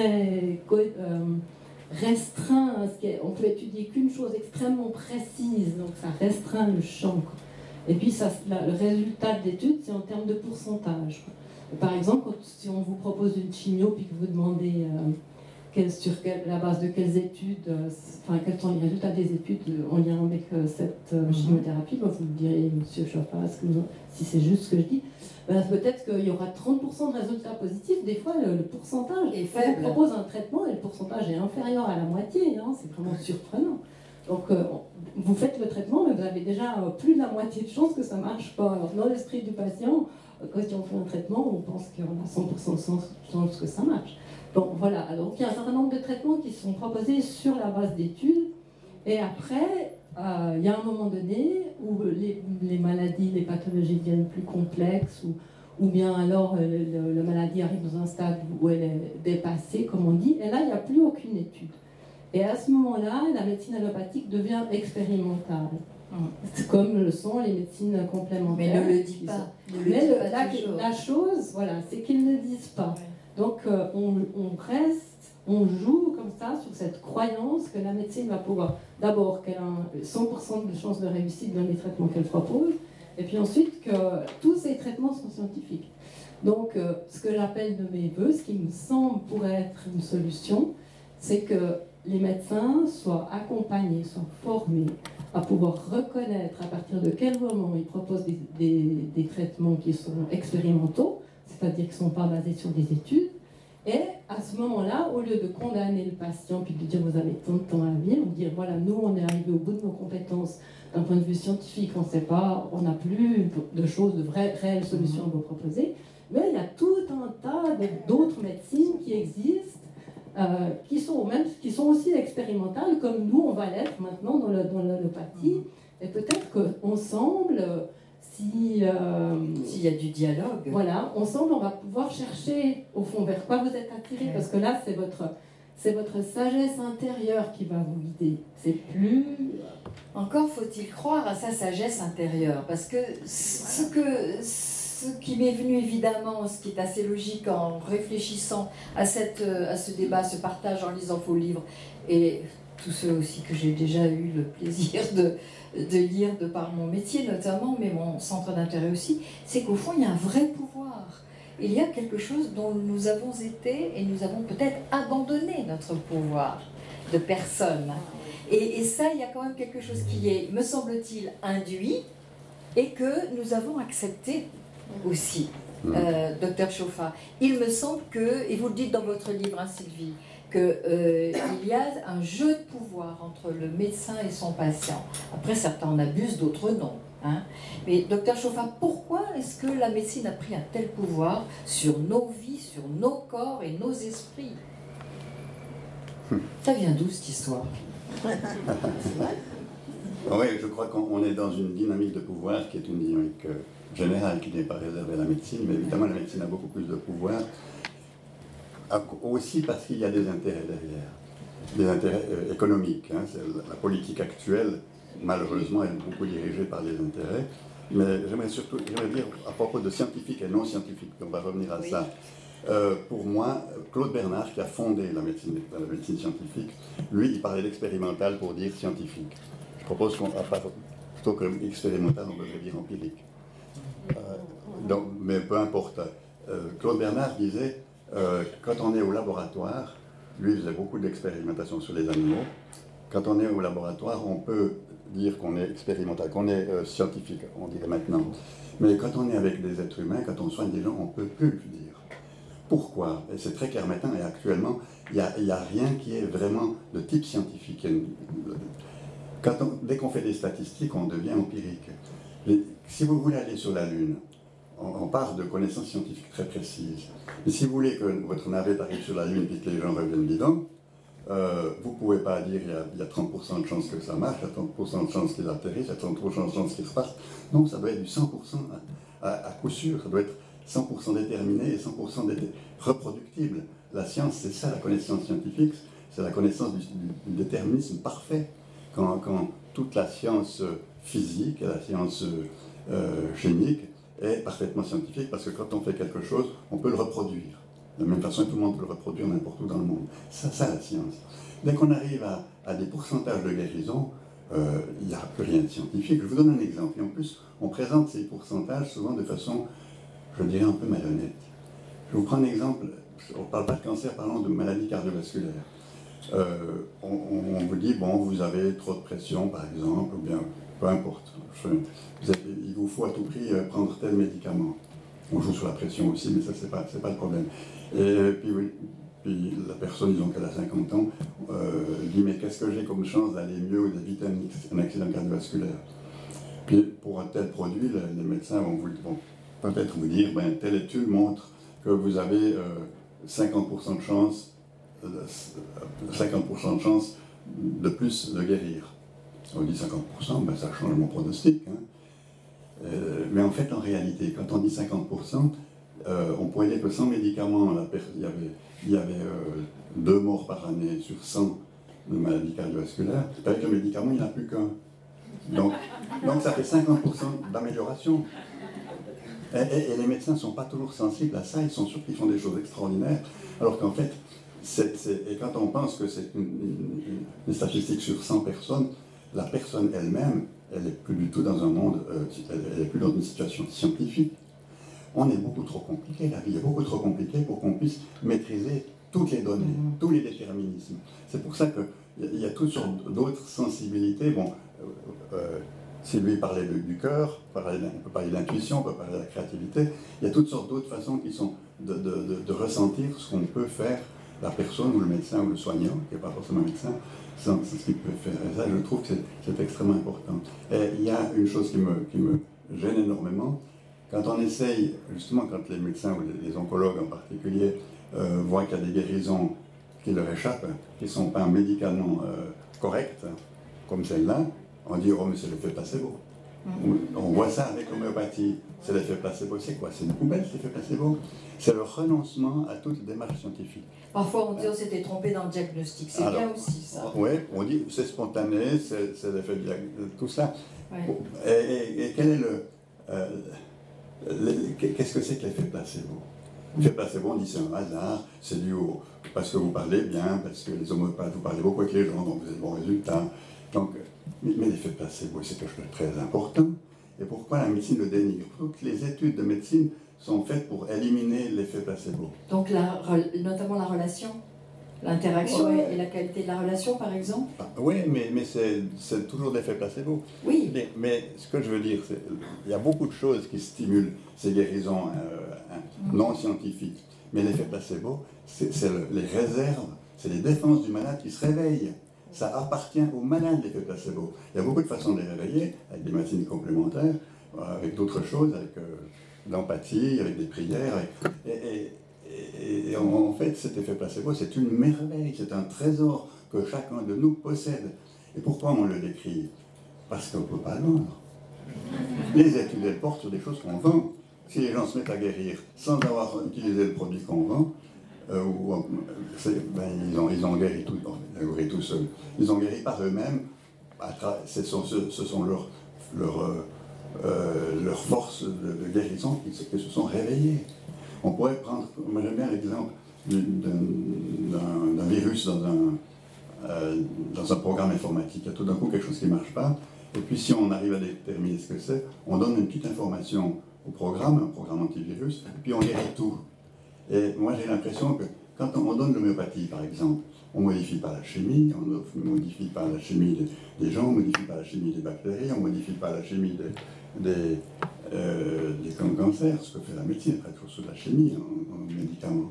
restreint. On peut étudier qu'une chose extrêmement précise, donc ça restreint le champ. Et puis le résultat de l'étude, c'est en termes de pourcentage. Par exemple, si on vous propose une chimio puis que vous demandez sur la base de quelles études, quels sont les résultats des études en lien avec cette chimiothérapie, vous me direz, monsieur Chopin, si c'est juste ce que je dis, peut-être qu'il y aura 30% de résultats positifs. Des fois, le pourcentage est faible. On propose un traitement et le pourcentage est inférieur à la moitié. Hein, c'est vraiment surprenant. Donc, vous faites le traitement, mais vous avez déjà plus de la moitié de chances que ça ne marche pas. Alors, dans l'esprit du patient, quand on fait un traitement, on pense qu'on a 100% de chance que ça marche. Donc, voilà. Alors, il y a un certain nombre de traitements qui sont proposés sur la base d'études. Et après, il y a un moment donné où les maladies, les pathologies deviennent plus complexes, ou bien alors la maladie arrive dans un stade où elle est dépassée, comme on dit, et là, il n'y a plus aucune étude. Et à ce moment-là, la médecine allopathique devient expérimentale. C'est comme le sont les médecines complémentaires. Mais ne le dit pas. Mais la chose, voilà, c'est qu'ils ne disent pas. Donc, on joue comme ça sur cette croyance que la médecine va pouvoir, d'abord, qu'elle a 100% de chances de réussite dans les traitements qu'elle propose, et puis ensuite que tous ces traitements sont scientifiques. Donc, ce que j'appelle de mes voeux, ce qui me semble pourrait être une solution, c'est que les médecins soient accompagnés, soient formés à pouvoir reconnaître à partir de quel moment ils proposent des traitements qui sont expérimentaux, c'est-à-dire qui ne sont pas basés sur des études. Et à ce moment-là, au lieu de condamner le patient puis de dire vous avez tant de temps à vivre, ou dire voilà, nous on est arrivé au bout de nos compétences d'un point de vue scientifique, on ne sait pas, on n'a plus de choses, de réelles solutions à vous proposer, mais il y a tout un tas d'autres médecines qui existent, qui sont aussi expérimentales, comme nous on va l'être maintenant dans l'allopathie, et peut-être qu'ensemble, s'il y a du dialogue, voilà, ensemble on va pouvoir chercher au fond vers quoi vous êtes attirés, parce que là c'est votre sagesse intérieure qui va vous guider. C'est plus... Encore faut-il croire à sa sagesse intérieure, parce que ce qui m'est venu évidemment, ce qui est assez logique en réfléchissant à ce débat, ce partage en lisant vos livres, et tous ceux aussi que j'ai déjà eu le plaisir de lire de par mon métier notamment, mais mon centre d'intérêt aussi, c'est qu'au fond il y a un vrai pouvoir. Il y a quelque chose dont nous avons été et nous avons peut-être abandonné notre pouvoir de personne. Et ça, il y a quand même quelque chose qui est, me semble-t-il, induit et que nous avons accepté aussi, Dr Chauffat. Il me semble que, et vous le dites dans votre livre, hein, Sylvie, qu'il y a un jeu de pouvoir entre le médecin et son patient. Après, certains en abusent, d'autres non. Hein. Mais Dr Chauffat, pourquoi est-ce que la médecine a pris un tel pouvoir sur nos vies, sur nos corps et nos esprits? Ça vient d'où cette histoire? Oui, je crois qu'on est dans une dynamique de pouvoir qui est une dynamique générale, qui n'est pas réservée à la médecine, mais évidemment la médecine a beaucoup plus de pouvoir, aussi parce qu'il y a des intérêts derrière, des intérêts économiques. Hein. La politique actuelle, malheureusement, est beaucoup dirigée par les intérêts, mais j'aimerais dire à propos de scientifiques et non scientifiques, on va revenir à ça. Pour moi, Claude Bernard, qui a fondé la médecine scientifique, lui, il parlait d'expérimental pour dire scientifique. Je propose plutôt que expérimental, on devrait dire empirique. Mais peu importe. Claude Bernard disait, quand on est au laboratoire, lui il faisait beaucoup d'expérimentation sur les animaux, quand on est au laboratoire, on peut dire qu'on est expérimental, qu'on est scientifique, on dirait maintenant. Mais quand on est avec des êtres humains, quand on soigne des gens, on ne peut plus le dire. Pourquoi? Et c'est très clair maintenant, et actuellement, il n'y a rien qui est vraiment de type scientifique. Dès qu'on fait des statistiques, on devient empirique. Si vous voulez aller sur la Lune, on part de connaissances scientifiques très précises. Mais si vous voulez que votre navette arrive sur la Lune et que les gens reviennent bidon, vous ne pouvez pas dire il y a 30% de chances que ça marche, il y a 30% de chances qu'ils atterrissent, il y a 30% de chances qu'ils repartent. Non, ça doit être du 100% à coup sûr, ça doit être 100% déterminé et 100% reproductible. La science, c'est ça la connaissance scientifique, c'est la connaissance du déterminisme parfait. Quand toute la science physique et la science chimique est parfaitement scientifique, parce que quand on fait quelque chose, on peut le reproduire. De la même façon, tout le monde peut le reproduire n'importe où dans le monde. C'est ça la science. Dès qu'on arrive à des pourcentages de guérison, il n'y a plus rien de scientifique. Je vous donne un exemple. Et en plus, on présente ces pourcentages souvent de façon, je dirais, un peu malhonnête. Je vous prends un exemple. On ne parle pas de cancer, parlons de maladies cardiovasculaires. On vous dit, bon, vous avez trop de pression, par exemple, ou bien, peu importe. Il vous faut à tout prix prendre tel médicament. On joue sur la pression aussi, mais ça, c'est pas le problème. Et puis la personne, disons qu'elle a 50 ans, dit, mais qu'est-ce que j'ai comme chance d'aller mieux ou d'éviter un accident cardiovasculaire? Puis pour un tel produit, les médecins vont peut-être vous dire, ben, telle étude montre que vous avez 50% de chance, 50% de chance de plus de guérir. On dit 50%, ben ça change mon pronostic. Hein. Mais en fait, en réalité, quand on dit 50%, on pourrait dire que sans médicaments, il y avait 2 morts par année sur 100 de maladies cardiovasculaires. Avec le médicament, il n'y en a plus qu'un. Donc ça fait 50% d'amélioration. Et les médecins ne sont pas toujours sensibles à ça, ils sont sûrs qu'ils font des choses extraordinaires, alors qu'en fait, et quand on pense que c'est une statistique sur 100 personnes, la personne elle-même, elle n'est plus du tout dans un monde, elle n'est plus dans une situation scientifique. On est beaucoup trop compliqué, la vie est beaucoup trop compliquée pour qu'on puisse maîtriser toutes les données, tous les déterminismes. C'est pour ça qu'il y a toutes sortes d'autres sensibilités. Bon, Sylvie parlait du cœur, on peut parler de l'intuition, on peut parler de la créativité. Il y a toutes sortes d'autres façons qui sont de ressentir ce qu'on peut faire, la personne ou le médecin ou le soignant, qui n'est pas forcément médecin, c'est ce qu'il peut faire. Et ça, je trouve que c'est extrêmement important. Et il y a une chose qui me gêne énormément, quand on essaye, justement quand les médecins ou les oncologues en particulier voient qu'il y a des guérisons qui leur échappent, qui ne sont pas médicalement correctes, comme celle-là, on dit, oh mais c'est l'effet placebo. On voit ça avec l'homéopathie, c'est l'effet placebo. C'est quoi? C'est une poubelle, cet effet placebo? C'est le renoncement à toute démarche scientifique. Parfois on dit, on s'était trompé dans le diagnostic, c'est bien aussi ça. Oui, on dit, c'est spontané, c'est l'effet tout ça. Ouais. Et quel est qu'est-ce que c'est que l'effet placebo? L'effet placebo, on dit c'est un hasard, c'est dû parce que vous parlez bien, parce que les homéopathes, vous parlez beaucoup avec les gens, donc vous avez de bons résultats. Donc, mais l'effet placebo, c'est quelque chose de très important. Et pourquoi la médecine le dénigre? Toutes les études de médecine sont faites pour éliminer l'effet placebo. Donc, notamment la relation, l'interaction et la qualité de la relation, par exemple? Oui, mais c'est toujours l'effet placebo. Oui. Mais ce que je veux dire, c'est qu'il y a beaucoup de choses qui stimulent ces guérisons non scientifiques. Mais l'effet placebo, c'est les réserves, c'est les défenses du malade qui se réveillent. Ça appartient au malade, l'effet placebo. Il y a beaucoup de façons de les réveiller, avec des médecines complémentaires, avec d'autres choses, avec l'empathie, avec des prières. Et en fait, cet effet placebo, c'est une merveille, c'est un trésor que chacun de nous possède. Et pourquoi on le décrit? Parce qu'on ne peut pas le vendre. Les études, elles portent sur des choses qu'on vend. Si les gens se mettent à guérir sans avoir utilisé le produit qu'on vend, ils ont guéri tout seuls. Ils ont guéri par eux-mêmes. Ce sont leurs forces de guérison qui se sont réveillées. On pourrait prendre, moi j'aime bien l'exemple d'un virus dans un programme informatique. Il y a tout d'un coup quelque chose qui ne marche pas. Et puis si on arrive à déterminer ce que c'est, on donne une petite information au programme, un programme antivirus, et puis on guérit tout. Et moi j'ai l'impression que quand on donne l'homéopathie, par exemple, On ne modifie pas la chimie, on ne modifie pas la chimie des gens, on ne modifie pas la chimie des bactéries, on ne modifie pas la chimie des cancers, ce que fait la médecine, après tout, c'est de la chimie en médicaments.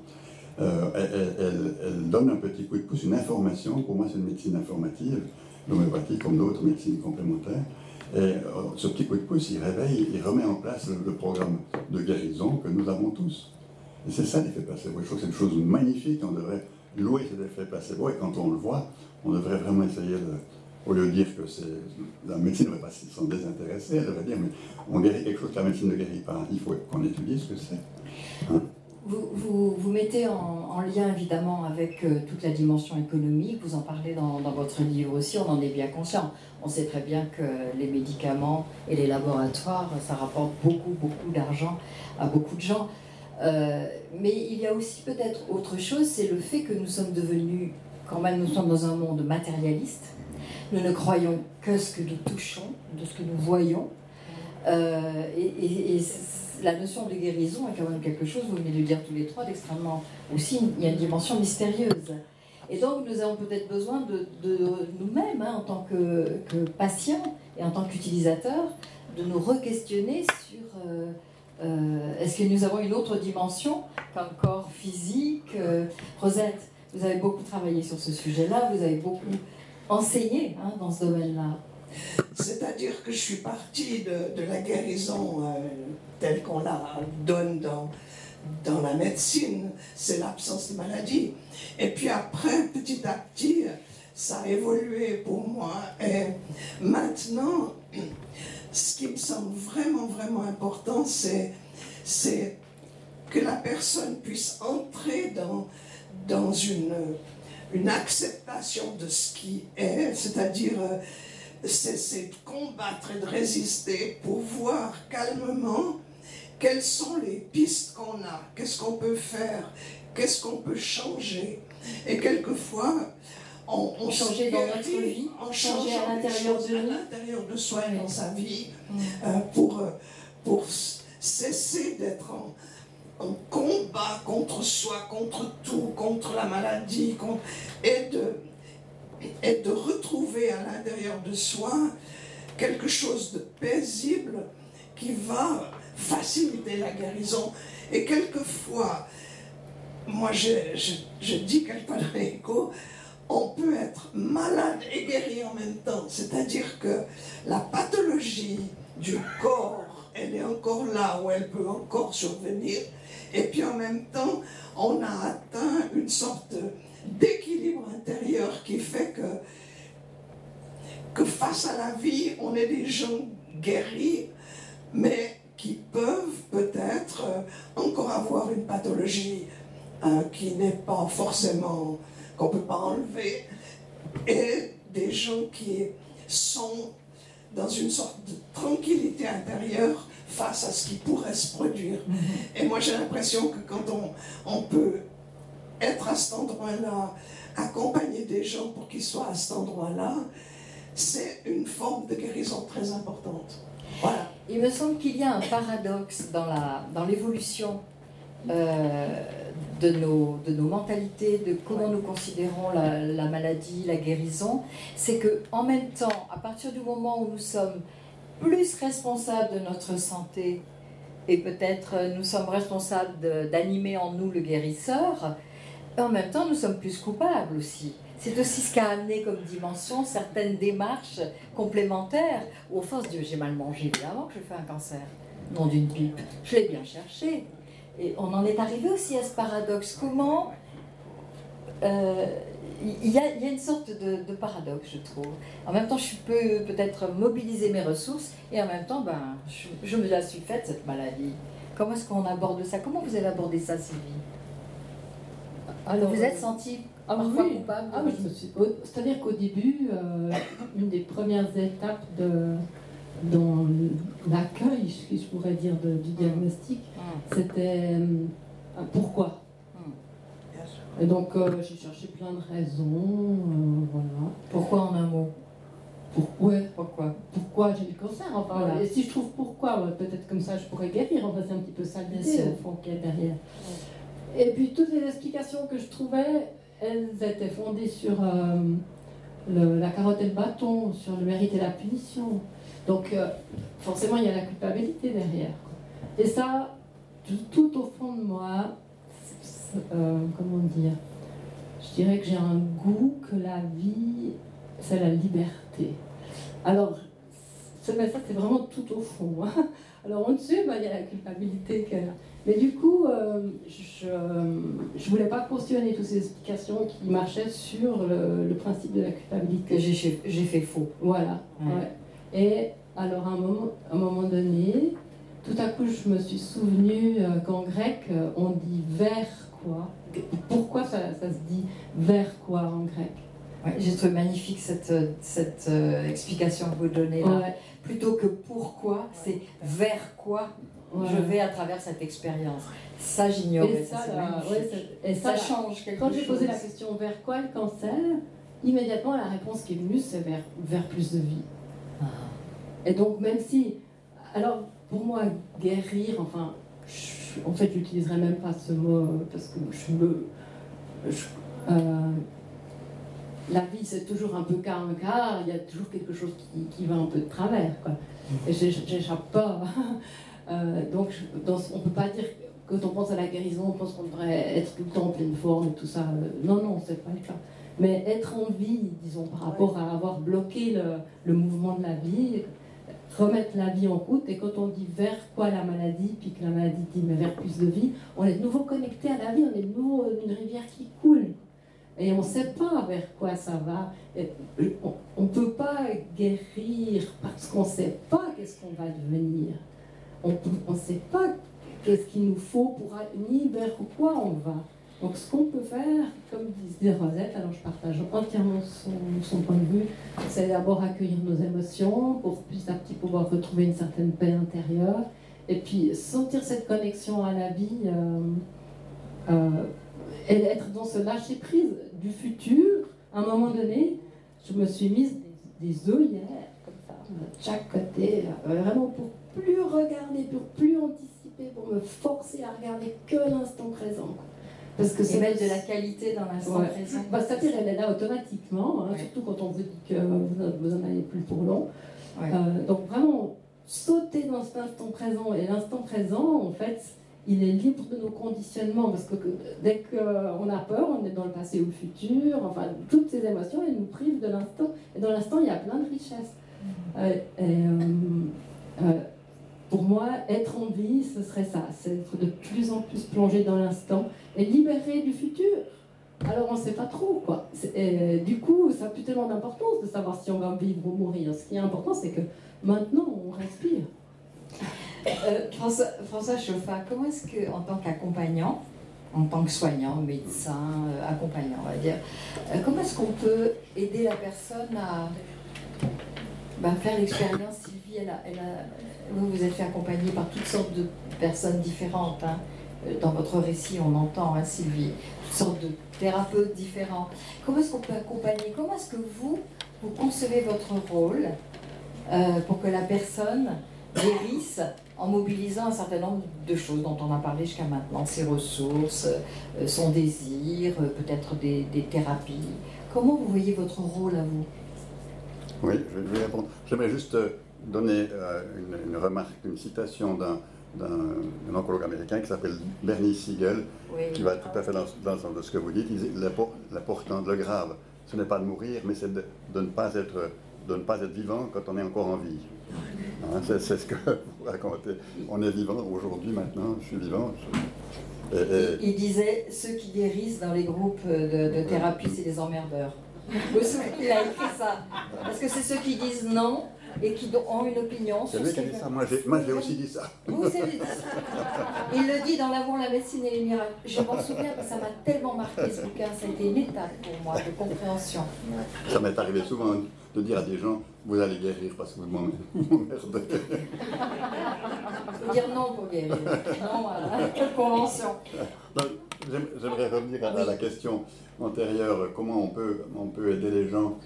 Elle donne un petit coup de pouce, une information, pour moi c'est une médecine informative, l'homéopathie comme d'autres médecines complémentaires. Et ce petit coup de pouce, il réveille, il remet en place le programme de guérison que nous avons tous. Et c'est ça l'effet placebo. Je trouve que c'est une chose magnifique, on devrait louer cet effet placebo, et quand on le voit, on devrait vraiment essayer au lieu de dire que la médecine ne devrait pas s'en désintéresser, elle devrait dire, mais on guérit quelque chose que la médecine ne guérit pas, il faut qu'on étudie ce que c'est. Hein? Vous mettez en lien évidemment avec toute la dimension économique, vous en parlez dans votre livre aussi, on en est bien conscient. On sait très bien que les médicaments et les laboratoires, ça rapporte beaucoup d'argent à beaucoup de gens. Mais il y a aussi peut-être autre chose, c'est le fait que nous sommes devenus, quand même nous sommes dans un monde matérialiste, nous ne croyons que ce que nous touchons, de ce que nous voyons, et la notion de guérison est quand même quelque chose, vous venez de le dire tous les trois, d'extrêmement aussi, il y a une dimension mystérieuse. Et donc nous avons peut-être besoin de nous-mêmes, en tant que patients et en tant qu'utilisateurs, de nous re-questionner sur est-ce que nous avons une autre dimension qu'un corps physique. Rosette, vous avez beaucoup travaillé sur ce sujet-là, vous avez beaucoup enseigné dans ce domaine-là. C'est-à-dire que je suis partie de la guérison telle qu'on la donne dans la médecine, c'est l'absence de maladie. Et puis après, petit à petit, ça a évolué pour moi. Et maintenant, ce qui me semble vraiment important, c'est que la personne puisse entrer dans une acceptation de ce qui est, c'est-à-dire c'est de combattre et de résister pour voir calmement quelles sont les pistes qu'on a, qu'est-ce qu'on peut faire, qu'est-ce qu'on peut changer. Et quelquefois, on changer dans notre vie, on changer à l'intérieur de nous, à l'intérieur de soi et dans sa vie, pour cesser d'être en combat contre soi, contre tout, contre la maladie, et de retrouver à l'intérieur de soi quelque chose de paisible qui va faciliter la guérison. Et quelquefois, moi je dis qu'Alpadreco, on peut être malade et guéri en même temps. C'est-à-dire que la pathologie du corps, elle est encore là où elle peut encore survenir. Et puis en même temps, on a atteint une sorte d'équilibre intérieur qui fait que face à la vie, on est des gens guéris, mais qui peuvent peut-être encore avoir une pathologie qui n'est pas forcément, qu'on ne peut pas enlever, et des gens qui sont dans une sorte de tranquillité intérieure face à ce qui pourrait se produire. Et moi j'ai l'impression que quand on peut être à cet endroit-là, accompagner des gens pour qu'ils soient à cet endroit-là, c'est une forme de guérison très importante. Voilà. Il me semble qu'il y a un paradoxe dans l'évolution de nos mentalités, de comment nous considérons la maladie, la guérison. C'est qu'en même temps, à partir du moment où nous sommes plus responsables de notre santé, et peut-être nous sommes responsables d'animer en nous le guérisseur, en même temps nous sommes plus coupables aussi. C'est aussi ce qu'a amené comme dimension certaines démarches complémentaires où au fond on se dit j'ai mal mangé évidemment que je fais un cancer, non d'une pipe, je l'ai bien cherché. Et on en est arrivé aussi à ce paradoxe. Comment il y a une sorte de paradoxe, je trouve. En même temps, je peux peut-être mobiliser mes ressources et en même temps, je me la suis faite, cette maladie. Comment est-ce qu'on aborde ça? Comment vous avez abordé ça, Sylvie? Alors, vous êtes sentie parfois coupable? Ah oui, je me suis. C'est-à-dire qu'au début, une des premières étapes dans l'accueil, si je pourrais dire, du diagnostic, c'était pourquoi. Et donc j'ai cherché plein de raisons, voilà. Pourquoi en un mot? Pourquoi j'ai eu le cancer, enfin, voilà. Et si je trouve pourquoi, peut-être comme ça je pourrais guérir, enfin, c'est un petit peu ça l'idée au fond qu'il y a derrière. Et puis toutes les explications que je trouvais elles étaient fondées sur la carotte et le bâton, sur le mérite et la punition. Donc, forcément, il y a la culpabilité derrière. Et ça, tout au fond de moi, comment dire, je dirais que j'ai un goût que la vie, c'est la liberté. Alors, ça c'est vraiment tout au fond. Hein. Alors, en dessus, il y a la culpabilité. Mais du coup, je ne voulais pas cautionner toutes ces explications qui marchaient sur le principe de la culpabilité. J'ai fait faux. Voilà. Ouais. Et alors, à un moment donné, tout à coup, je me suis souvenue qu'en grec, on dit vers quoi. Pourquoi ça se dit vers quoi en grec? Ouais, j'ai trouvé magnifique cette explication que vous donnez là. Ouais. Plutôt que pourquoi, c'est vers quoi je vais à travers cette expérience. Ça, j'ignorais. Et ça, change quelque chose. Quand j'ai posé la question vers quoi le cancer, immédiatement la réponse qui est venue, c'est vers plus de vie. Ah. Et donc, même si. Alors, pour moi, guérir, enfin. En fait, je n'utiliserai même pas ce mot parce que la vie, c'est toujours un peu quart un quart, il y a toujours quelque chose qui va un peu de travers, quoi. Et j'échappe pas. Donc, on ne peut pas dire, quand on pense à la guérison, on pense qu'on devrait être tout le temps en pleine forme et tout ça. Non, c'est pas le cas. Mais être en vie, disons, par rapport à avoir bloqué le mouvement de la vie, remettre la vie en route, et quand on dit vers quoi la maladie, puis que la maladie dit mais vers plus de vie, on est de nouveau connecté à la vie, on est de nouveau une rivière qui coule. Et on ne sait pas vers quoi ça va. On ne peut pas guérir parce qu'on ne sait pas qu'est-ce qu'on va devenir. On ne sait pas qu'est-ce qu'il nous faut ni vers quoi on va. Donc ce qu'on peut faire, comme disait Rosette, alors je partage entièrement son point de vue, c'est d'abord accueillir nos émotions pour petit à petit pouvoir retrouver une certaine paix intérieure et puis sentir cette connexion à la vie et être dans ce lâcher-prise du futur. À un moment donné, je me suis mise des œillères comme ça, de chaque côté, vraiment pour plus regarder, pour plus anticiper, pour me forcer à regarder que l'instant présent. Parce que c'est mettre de la qualité dans l'instant présent. C'est-à-dire elle est là automatiquement, hein, surtout quand on vous dit que vous n'en avez plus pour long. Ouais. Donc vraiment, sauter dans cet instant présent. Et l'instant présent, en fait, il est libre de nos conditionnements. Parce que dès qu'on a peur, on est dans le passé ou le futur. Enfin, toutes ces émotions, elles nous privent de l'instant. Et dans l'instant, il y a plein de richesses. Pour moi, être en vie, ce serait ça. C'est être de plus en plus plongé dans l'instant et libéré du futur. Alors, on ne sait pas trop, quoi. Du coup, ça n'a plus tellement d'importance de savoir si on va vivre ou mourir. Ce qui est important, c'est que maintenant, on respire. François Chauffat, comment est-ce que, en tant qu'accompagnant, en tant que soignant, médecin, accompagnant, on va dire, comment est-ce qu'on peut aider la personne à faire l'expérience? Sylvie, vous êtes fait accompagner par toutes sortes de personnes différentes. Hein. Dans votre récit, on entend, hein, Sylvie, toutes sortes de thérapeutes différents. Comment est-ce qu'on peut accompagner? Comment est-ce que vous concevez votre rôle pour que la personne guérisse en mobilisant un certain nombre de choses dont on a parlé jusqu'à maintenant, ses ressources, son désir, peut-être des thérapies. Comment vous voyez votre rôle à vous? Oui, je vais répondre. J'aimerais juste donner une remarque, une citation d'un oncologue américain qui s'appelle Bernie Siegel, oui, qui va tout à fait dans le sens de ce que vous dites. Il dit l'important, le grave, ce n'est pas de mourir, mais c'est de ne pas être vivant quand on est encore en vie. Hein, c'est ce que vous racontez. On est vivant aujourd'hui, maintenant, je suis vivant. Il disait, ceux qui guérissent dans les groupes de thérapie, c'est les emmerdeurs. Vous savez, il a écrit ça. Parce que c'est ceux qui disent non et qui ont une opinion. C'est lui qui a dit ça. Moi, j'ai aussi dit ça. Vous avez dit ça. Il le dit dans L'amour, la médecine et les miracles. Je m'en souviens, ça m'a tellement marqué ce bouquin. Ça a été une étape pour moi de compréhension. Ça m'est arrivé souvent de dire à des gens, vous allez guérir parce que vous m'emmerdez. Il faut dire non pour guérir. Non à la convention. J'aimerais revenir à la question antérieure, comment on peut aider les gens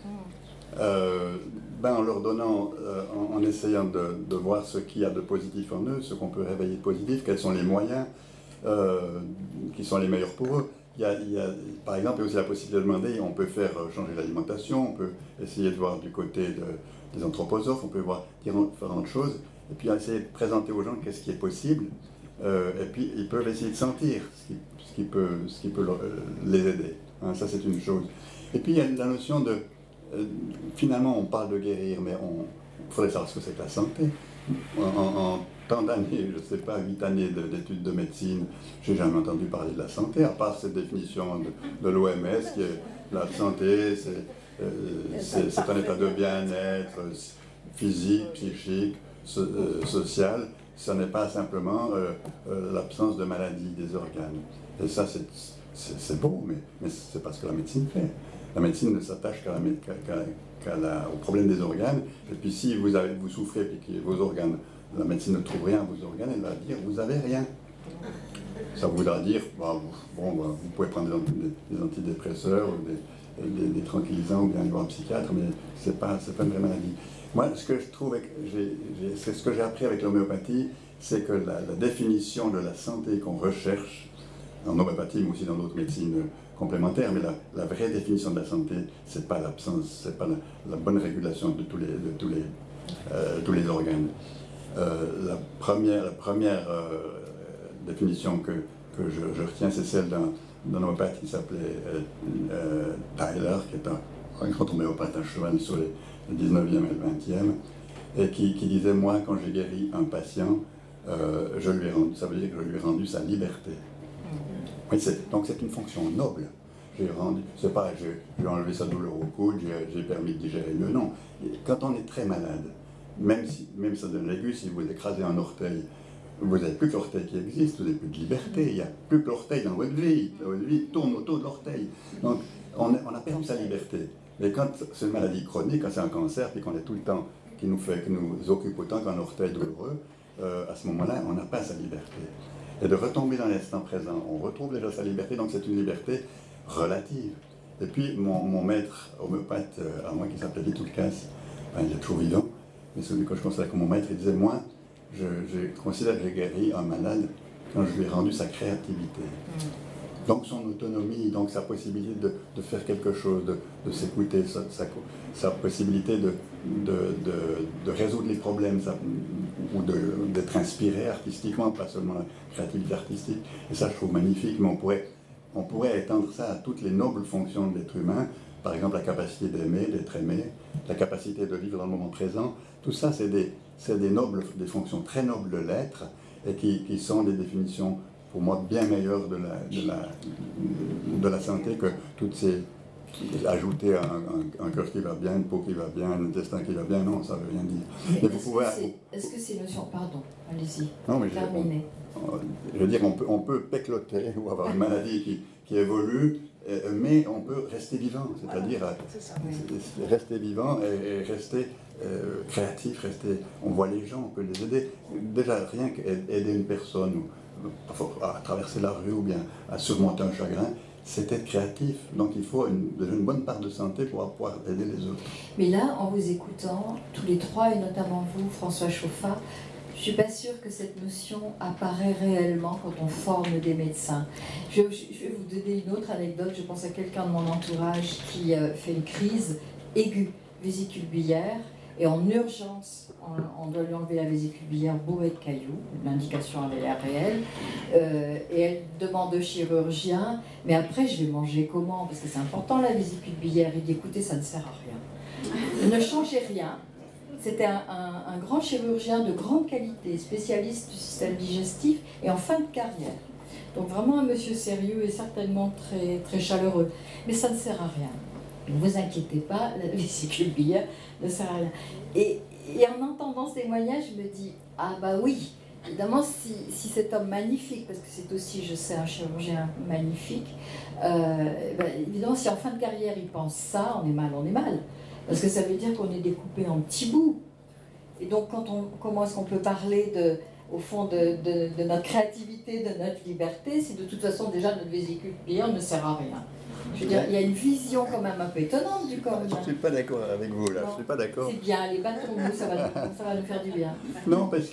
en leur donnant, en essayant de voir ce qu'il y a de positif en eux, ce qu'on peut réveiller de positif, quels sont les moyens qui sont les meilleurs pour eux. par exemple, il y a aussi la possibilité de demander, on peut faire changer l'alimentation, on peut essayer de voir du côté des anthroposophes, on peut voir différentes choses, et puis essayer de présenter aux gens qu'est-ce qui est possible, et puis ils peuvent essayer de sentir ce qui peut les aider. Hein, ça, c'est une chose. Et puis il y a la notion de, finalement, on parle de guérir, mais il faudrait savoir ce que c'est que la santé. En tant d'années, je ne sais pas, 8 années d'études de médecine, je n'ai jamais entendu parler de la santé, à part cette définition de l'OMS, qui est la santé, c'est un état de bien-être physique, psychique, social. Ce n'est pas simplement l'absence de maladie des organes. Et ça, c'est beau, mais c'est pas ce que la médecine fait. La médecine ne s'attache au problème des organes. Et puis si vous souffrez et que vos organes, la médecine ne trouve rien à vos organes, elle va dire vous n'avez rien. Ça voudra dire vous pouvez prendre des antidépresseurs ou des tranquillisants ou bien aller voir un psychiatre, mais c'est pas une vraie maladie. Moi, ce que je trouve, c'est ce que j'ai appris avec l'homéopathie, c'est que la définition de la santé qu'on recherche en homéopathie, mais aussi dans d'autres médecines complémentaires, mais la vraie définition de la santé, c'est pas l'absence, c'est pas la bonne régulation de tous les organes. La première définition que je retiens, c'est celle d'un homéopathe qui s'appelait Tyler, qui est un grand homéopathe à cheval sur le 19e et le 20e, et qui disait, moi, quand j'ai guéri un patient, ça veut dire que je lui ai rendu sa liberté. Oui, donc c'est une fonction noble. C'est pas, j'ai enlevé sa douleur au coude, j'ai permis de digérer mieux. Non, quand on est très malade, même ça donne l'aigu, si vous écrasez un orteil, vous n'avez plus que l'orteil qui existe, vous n'avez plus de liberté, il n'y a plus que l'orteil dans votre vie. Votre vie tourne autour de l'orteil. Donc on a perdu sa liberté. Et quand c'est une maladie chronique, quand c'est un cancer, puis qu'on est tout le temps, qui nous occupe autant qu'un orteil douloureux, à ce moment-là, on n'a pas sa liberté. Et de retomber dans l'instant présent, on retrouve déjà sa liberté, donc c'est une liberté relative. Et puis mon maître homéopathe, à moi, qui s'appelait Vitoulkas, il est toujours vivant, mais celui que je considère comme mon maître, il disait, moi, je considère que j'ai guéri un malade quand je lui ai rendu sa créativité. Donc son autonomie, donc sa possibilité de faire quelque chose, de s'écouter, sa possibilité de résoudre les problèmes, ou d'être inspiré artistiquement, pas seulement la créativité artistique. Et ça, je trouve magnifique, mais on pourrait étendre ça à toutes les nobles fonctions de l'être humain, par exemple la capacité d'aimer, d'être aimé, la capacité de vivre dans le moment présent. Tout ça, c'est des fonctions très nobles de l'être, et qui sont des définitions, pour moi, bien meilleures de la santé que toutes ces... Ajouter un cœur qui va bien, une peau qui va bien, un intestin qui va bien, non, ça ne veut rien dire. Mais est-ce que c'est notion... Pardon, allez-y, non, mais terminez. Je veux dire, on peut pécloter ou avoir une maladie qui évolue, mais on peut rester vivant, c'est-à-dire rester vivant et rester créatif, on voit les gens, on peut les aider. Déjà, rien qu'aider une personne à traverser la rue ou bien à surmonter un chagrin, c'est être créatif. Donc il faut une bonne part de santé pour pouvoir aider les autres. Mais là, en vous écoutant, tous les trois, et notamment vous, François Chauffat, je ne suis pas sûre que cette notion apparaît réellement quand on forme des médecins. Je vais vous donner une autre anecdote. Je pense à quelqu'un de mon entourage qui fait une crise aiguë, vésicule biliaire, et en urgence, on doit lui enlever la vésicule biliaire bourrée de cailloux. L'indication avait l'air réelle. Et elle demande au chirurgien, mais après je vais manger comment? Parce que c'est important la vésicule biliaire. Il dit, écoutez, ça ne sert à rien. Ne changez rien. C'était un grand chirurgien de grande qualité, spécialiste du système digestif et en fin de carrière. Donc vraiment un monsieur sérieux et certainement très, très chaleureux. Mais ça ne sert à rien. Ne vous inquiétez pas, la vésicule biliaire ne sert à rien. Et en entendant ces témoignages, je me dis, ah bah oui, évidemment, si cet homme magnifique, parce que c'est aussi, je sais, un chirurgien magnifique, évidemment, si en fin de carrière il pense ça, on est mal. Parce que ça veut dire qu'on est découpé en petits bouts. Et donc, comment est-ce qu'on peut parler au fond de notre créativité, de notre liberté, si de toute façon, déjà, notre vésicule biliaire ne sert à rien? Je veux dire, il y a une vision quand même un peu étonnante du corps humain. Je ne suis pas d'accord avec vous, là. Non, je suis pas d'accord. C'est bien, les bâtons, ça va nous faire du bien. Non, parce que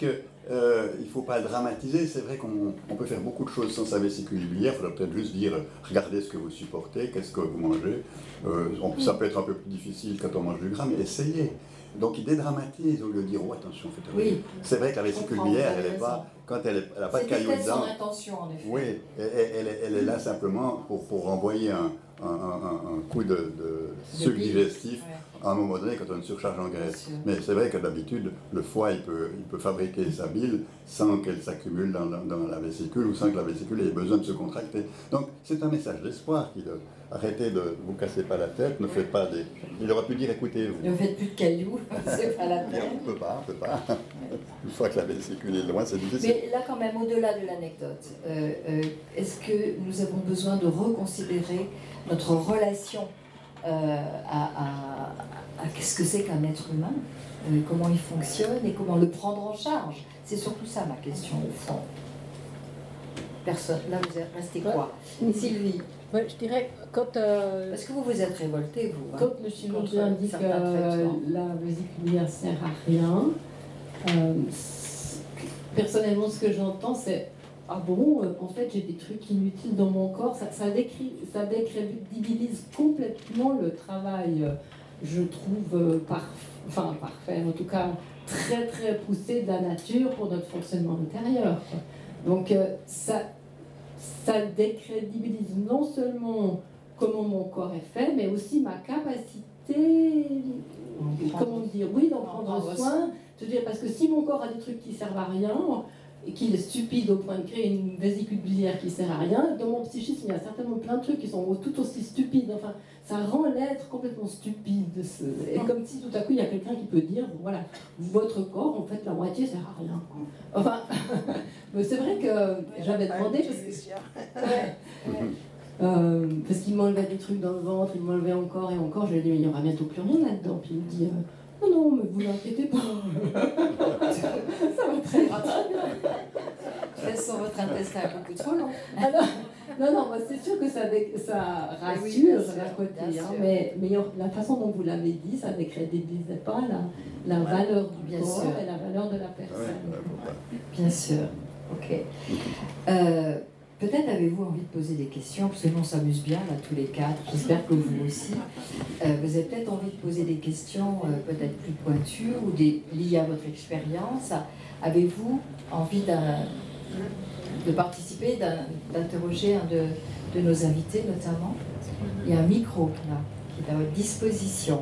il ne faut pas dramatiser. C'est vrai qu'on peut faire beaucoup de choses sans sa vésicule biliaire. Il faudrait peut-être juste dire, regardez ce que vous supportez, qu'est-ce que vous mangez. Ça peut être un peu plus difficile quand on mange du gras, mais essayez. Donc il dédramatise au lieu de dire, oh attention, faites attention. Oui. C'est vrai que la vésicule biliaire, elle n'est pas, quand elle n'a pas de cailloux C'était dedans. son intention, en effet. Oui, elle est là simplement pour envoyer un coup de sucre digestif à un moment donné quand on a une surcharge en graisse. Mais c'est vrai que d'habitude, le foie il peut fabriquer sa bile sans qu'elle s'accumule dans la vésicule ou sans que la vésicule ait besoin de se contracter. Donc c'est un message d'espoir qui arrêtez de vous casser pas la tête, ne faites pas des... Il aurait pu dire écoutez, vous... Ne faites plus de cailloux, c'est pas la peine. On peut pas. Une fois que la vésicule est loin, c'est difficile. Mais là quand même, au-delà de l'anecdote, est-ce que nous avons besoin de reconsidérer notre relation à qu'est-ce que c'est qu'un être humain, comment il fonctionne et comment le prendre en charge? C'est surtout ça ma question au fond. Personne. Là vous êtes resté quoi? Sylvie? Ouais, je dirais quand... Parce que vous vous êtes révolté, vous. Quand le chirurgien dit que la vésicule ne sert à rien, personnellement ce que j'entends c'est ah bon, en fait j'ai des trucs inutiles dans mon corps, ça décrédibilise complètement le travail, je trouve parfait, en tout cas très très poussé de la nature pour notre fonctionnement intérieur. Donc ça décrédibilise non seulement comment mon corps est fait, mais aussi ma capacité, comment dire, oui, d'en prendre soin. Je veux dire, parce que si mon corps a des trucs qui servent à rien, et qu'il est stupide au point de créer une vésicule biliaire qui sert à rien, dans mon psychisme, il y a certainement plein de trucs qui sont tout aussi stupides. Enfin, ça rend l'être complètement stupide. Et comme si tout à coup, il y a quelqu'un qui peut dire, voilà, votre corps, en fait, la moitié sert à rien. Enfin, mais c'est vrai que j'avais demandé... Parce qu'il m'enlevait des trucs dans le ventre, il m'enlevait encore et encore. Je lui ai dit, mais il n'y aura bientôt plus rien là-dedans. Puis il me dit, non, mais vous inquiétez pas. Ça va très rapide. Sur votre intestin est beaucoup trop long. Non, c'est sûr que ça rassure d'un côté. Mais la façon dont vous l'avez dit, ça ne décrédibilisait pas la valeur du corps et la valeur de la personne. Bien sûr. Ok. Peut-être avez-vous envie de poser des questions, parce que nous on s'amuse bien là tous les quatre, j'espère que vous aussi. Vous avez peut-être envie de poser des questions peut-être plus pointues ou liées à votre expérience. Avez-vous envie de participer, d'interroger un de nos invités notamment? Il y a un micro là, qui est à votre disposition.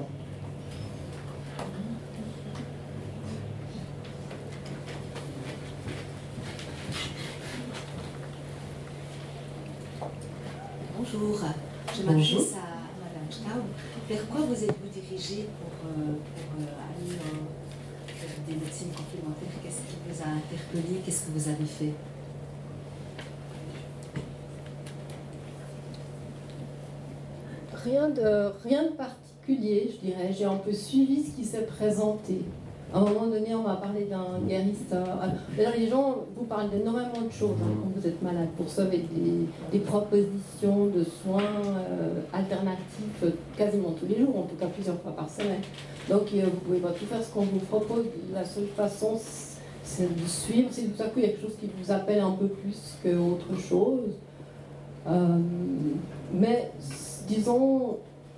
Bonjour, je m'adresse à Madame Staub. Vers quoi vous êtes-vous dirigée pour aller vers des médecines complémentaires? Qu'est-ce qui vous a interpellé? Qu'est-ce que vous avez fait? Rien de particulier, je dirais. J'ai un peu suivi ce qui s'est présenté. À un moment donné, on m'a parlé d'un guérisseur. D'ailleurs, les gens vous parlent d'énormément de choses quand vous êtes malade, pour sauver des propositions de soins alternatifs quasiment tous les jours, en tout cas plusieurs fois par semaine. Donc, vous pouvez pas tout faire ce qu'on vous propose. La seule façon, c'est de suivre. Si tout à coup il y a quelque chose qui vous appelle un peu plus qu'autre chose. Mais, disons,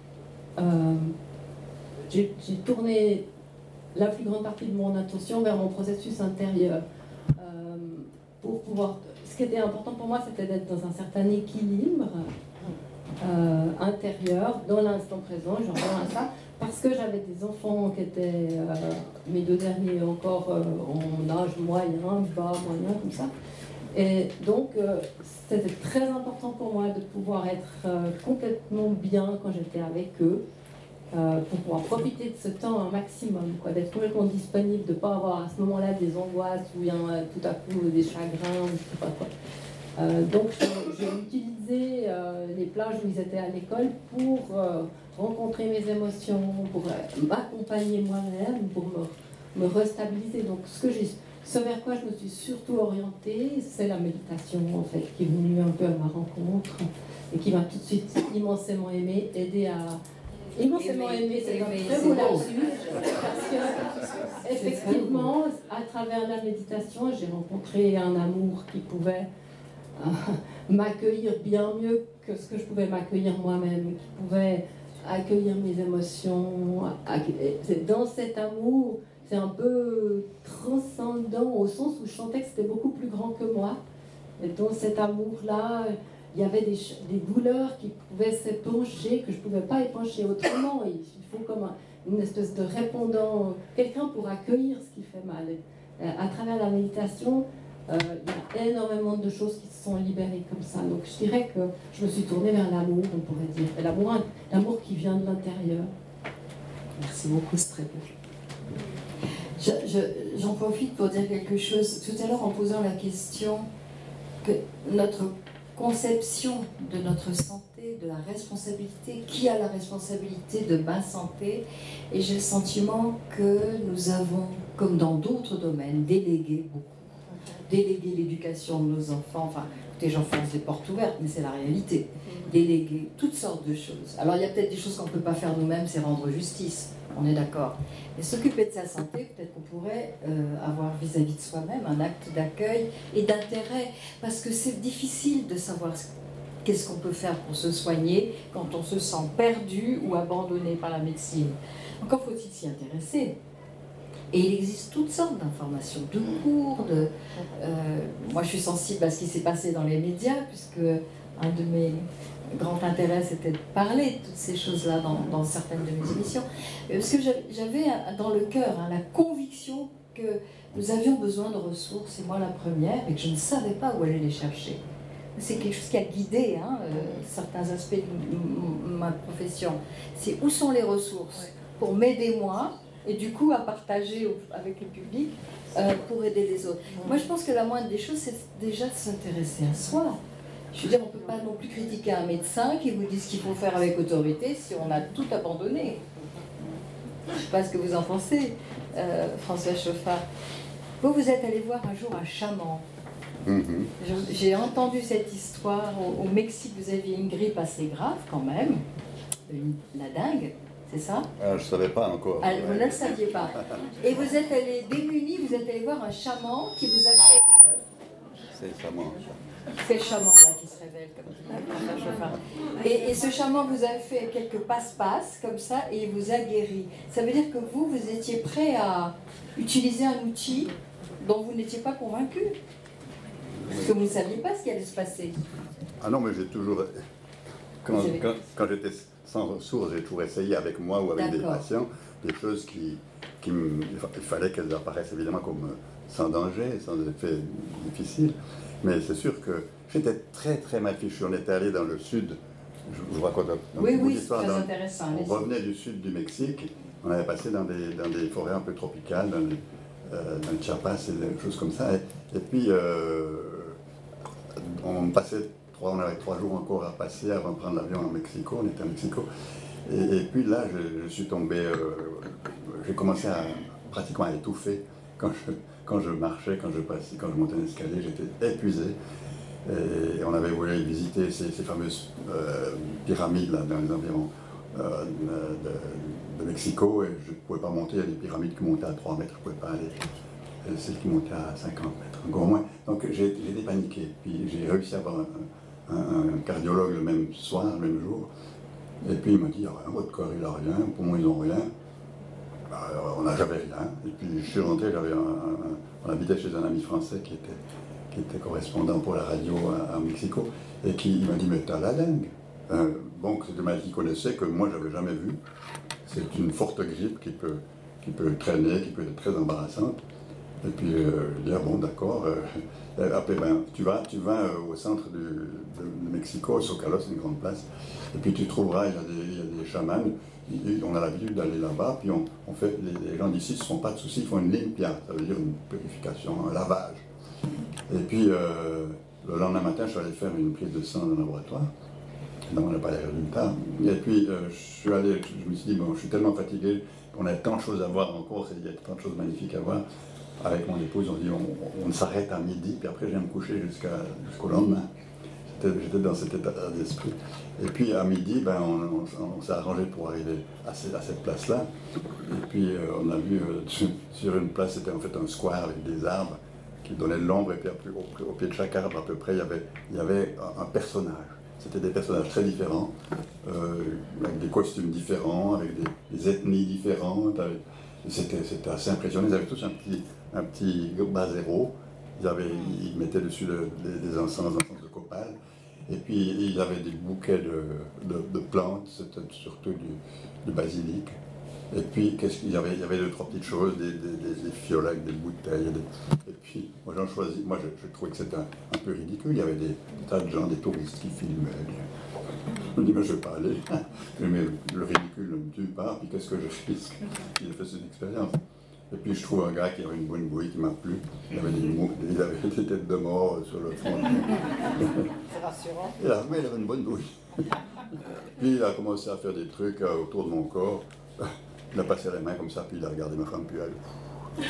j'ai tourné la plus grande partie de mon attention vers mon processus intérieur. Pour pouvoir... Ce qui était important pour moi, c'était d'être dans un certain équilibre intérieur, dans l'instant présent, je reviens à ça, parce que j'avais des enfants qui étaient, mes deux derniers encore, en âge moyen, bas, moyen, comme ça. Et donc, c'était très important pour moi de pouvoir être complètement bien quand j'étais avec eux, pour pouvoir profiter de ce temps un maximum, d'être complètement disponible, de ne pas avoir à ce moment-là des angoisses ou tout à coup des chagrins, ou je sais pas quoi. Donc j'ai utilisé les plages où ils étaient à l'école pour rencontrer mes émotions, pour m'accompagner moi-même, pour me restabiliser. Donc ce vers quoi je me suis surtout orientée, c'est la méditation en fait, qui est venue un peu à ma rencontre et qui m'a tout de suite immensément aidée à Immensément aimé, c'est un très beau lapsus, parce que, effectivement, à travers la méditation, j'ai rencontré un amour qui pouvait m'accueillir bien mieux que ce que je pouvais m'accueillir moi-même, qui pouvait accueillir mes émotions. Dans cet amour, c'est un peu transcendant au sens où je sentais que c'était beaucoup plus grand que moi. Et dans cet amour-là, il y avait des douleurs qui pouvaient s'épancher, que je ne pouvais pas épancher autrement. Et il faut comme une espèce de répondant, quelqu'un pour accueillir ce qui fait mal. Et, à travers la méditation, il y a énormément de choses qui se sont libérées comme ça. Donc je dirais que je me suis tournée vers l'amour, on pourrait dire. L'amour qui vient de l'intérieur. Merci beaucoup, c'est très beau. J'en profite pour dire quelque chose. Tout à l'heure, en posant la question que notre conception de notre santé, de la responsabilité, qui a la responsabilité de ma santé, et j'ai le sentiment que nous avons, comme dans d'autres domaines, délégué beaucoup. Déléguer l'éducation de nos enfants, enfin, écoutez, j'enfonce des portes ouvertes, mais c'est la réalité. Déléguer toutes sortes de choses. Alors, il y a peut-être des choses qu'on ne peut pas faire nous-mêmes, c'est rendre justice, on est d'accord. Mais s'occuper de sa santé, peut-être qu'on pourrait avoir vis-à-vis de soi-même un acte d'accueil et d'intérêt, parce que c'est difficile de savoir qu'est-ce qu'on peut faire pour se soigner quand on se sent perdu ou abandonné par la médecine. Encore faut-il s'y intéresser. Et il existe toutes sortes d'informations, de cours, moi je suis sensible à ce qui s'est passé dans les médias, puisque un de mes grands intérêts c'était de parler de toutes ces choses-là dans certaines de mes émissions. Parce que j'avais dans le cœur la conviction que nous avions besoin de ressources, et moi la première, et que je ne savais pas où aller les chercher. C'est quelque chose qui a guidé certains aspects de ma profession. C'est où sont les ressources pour m'aider moi, et du coup à partager avec le public pour aider les autres. Moi je pense que la moindre des choses, c'est déjà de s'intéresser à soi. Je veux dire, on ne peut pas non plus critiquer un médecin qui vous dit ce qu'il faut faire avec autorité si on a tout abandonné. Je ne sais pas ce que vous en pensez, François Chauffard. Vous êtes allé voir un jour un chaman. J'ai entendu cette histoire au Mexique, vous aviez une grippe assez grave quand même, la dengue. C'est ça? Je ne savais pas encore. Vous ne le saviez pas. Et vous êtes allé démuni, vous êtes allé voir un chaman qui vous a fait... C'est le chaman. C'est le chaman là qui se révèle comme ça. Et ce chaman vous a fait quelques passe-passe comme ça et il vous a guéri. Ça veut dire que vous étiez prêt à utiliser un outil dont vous n'étiez pas convaincu. Parce que vous ne saviez pas ce qui allait se passer. Ah non, mais j'ai toujours... Quand j'étais sans ressources, j'ai toujours essayé avec moi ou avec des patients des choses il fallait qu'elles apparaissent évidemment comme sans danger, sans effet difficile. Mais c'est sûr que j'étais très très mal fichu. On était allé dans le sud, je vous raconte une petite histoire. C'est très intéressant. On revenait du sud du Mexique, on avait passé dans des forêts un peu tropicales, dans le Chiapas et des choses comme ça. Et puis on avait 3 jours encore à passer avant de prendre l'avion à Mexico, on était à Mexico. Et puis là, je suis tombé, j'ai commencé pratiquement à étouffer quand je marchais, quand je montais un escalier, j'étais épuisé. Et on avait voulu visiter ces fameuses pyramides là, dans les environs de Mexico, et je ne pouvais pas monter. Il y a des pyramides qui montaient à 3 mètres, je ne pouvais pas aller. Celles qui montaient à 50 mètres, encore moins. Donc j'ai été paniqué. Puis j'ai réussi à avoir un cardiologue le même soir, le même jour. Et puis il m'a dit, votre corps il n'a rien, pour moi ils n'ont rien. J'avais rien. Et puis je suis rentré, on habitait chez un ami français qui était correspondant pour la radio à Mexico, et il m'a dit, mais t'as la dengue. Bon, c'est une maladie qu'il connaissait, que moi j'avais jamais vue. C'est une forte grippe qui peut traîner, qui peut être très embarrassante. Et puis il dit, bon d'accord, après tu vas au centre de Mexico, Zocalo, c'est une grande place, et puis tu trouveras, il y a des chamans, on a l'habitude d'aller là-bas, puis on fait, les gens d'ici ne se font pas de soucis, ils font une limpia, ça veut dire une purification, un lavage. Et puis le lendemain matin, je suis allé faire une prise de sang dans le laboratoire, donc on n'a pas les résultats, et puis je me suis dit, bon, je suis tellement fatigué, on a tant de choses à voir encore, il y a tant de choses magnifiques à voir. Avec mon épouse, on dit on s'arrête à midi, puis après je viens me coucher jusqu'au lendemain. J'étais dans cet état d'esprit. Et puis à midi, ben, on s'est arrangé pour arriver à cette place-là. Et puis on a vu sur une place, c'était en fait un square avec des arbres qui donnaient de l'ombre. Et puis au pied de chaque arbre, à peu près, il y avait un personnage. C'était des personnages très différents, avec des costumes différents, avec des ethnies différentes. C'était assez impressionnant. Ils avaient tous un petit basero. Ils mettaient dessus des encens de copal. Et puis il y avait des bouquets de plantes, c'était surtout du basilic. Et puis il y avait 2-3 petites choses, des fioles avec des bouteilles. Et puis moi j'en choisis. Moi je trouvais que c'était un peu ridicule. Il y avait des tas de gens, des touristes qui filmaient. Je me dis mais je ne vais pas aller. Mais le ridicule ne me tue pas. Puis qu'est-ce que je risque? J'ai fait cette expérience. Et puis je trouve un gars qui avait une bonne bouille qui m'a plu. Il avait des têtes de mort sur le front. C'est rassurant. Il avait une bonne bouille. Puis il a commencé à faire des trucs autour de mon corps. Il a passé les mains comme ça, puis il a regardé ma femme, puis elle...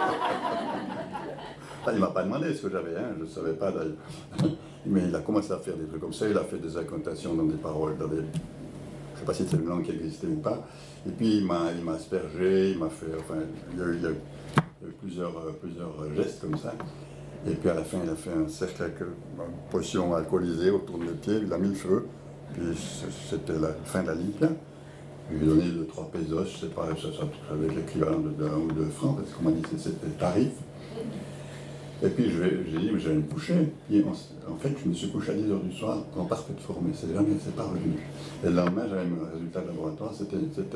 Il ne m'a pas demandé ce que j'avais, hein, je ne savais pas d'ailleurs. Mais il a commencé à faire des trucs comme ça, il a fait des incantations dans des paroles, je ne sais pas si c'est une langue qui existait ou pas. Et puis il m'a aspergé, il m'a fait... Enfin, il y a eu plusieurs gestes comme ça. Et puis à la fin, il a fait un cercle avec une potion alcoolisée autour de mes pieds, il a mis le feu. Puis c'était la fin de la ligne. Je lui ai donné 2-3 pesos, je ne sais pas, ça avait l'équivalent de 1 ou 2 francs, parce qu'on m'a dit que c'était le tarif. Et puis j'ai dit, mais j'allais me coucher. Et en fait, je me suis couché à 10h du soir, en parfaite forme, et c'est pas revenu. Et le lendemain, j'avais mon résultat de laboratoire, c'était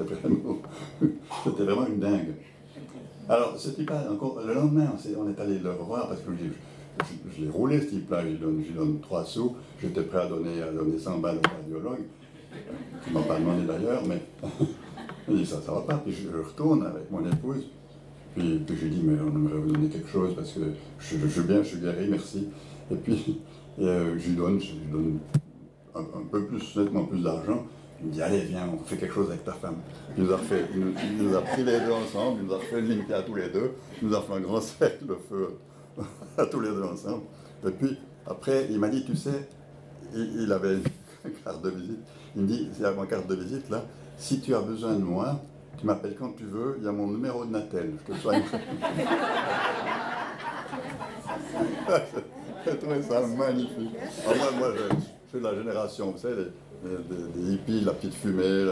vraiment une dingue. Alors, ce type-là, encore, le lendemain, on est allé le revoir, parce que je l'ai roulé, ce type-là, je lui donne 3 sous, j'étais prêt à donner 100 balles au cardiologue. Qui ne m'a pas demandé d'ailleurs, mais il dit ça va pas. Puis je retourne avec mon épouse, puis je lui dis, mais on aimerait vous donner quelque chose parce que je suis guéri, merci. Et puis je lui donne un peu plus, nettement plus d'argent. Il me dit, allez, viens, on fait quelque chose avec ta femme. Il nous a pris les deux ensemble, il nous a fait une ligne à tous les deux, il nous a fait un grand cercle de feu à tous les deux ensemble. Et puis après, il m'a dit, tu sais, il avait une carte de visite. Il me dit, c'est ma carte de visite là, si tu as besoin de moi, tu m'appelles quand tu veux, il y a mon numéro de Natel, je te soigne. J'ai trouvé ça magnifique. Alors moi je suis de la génération, vous savez, des hippies, la petite fumée,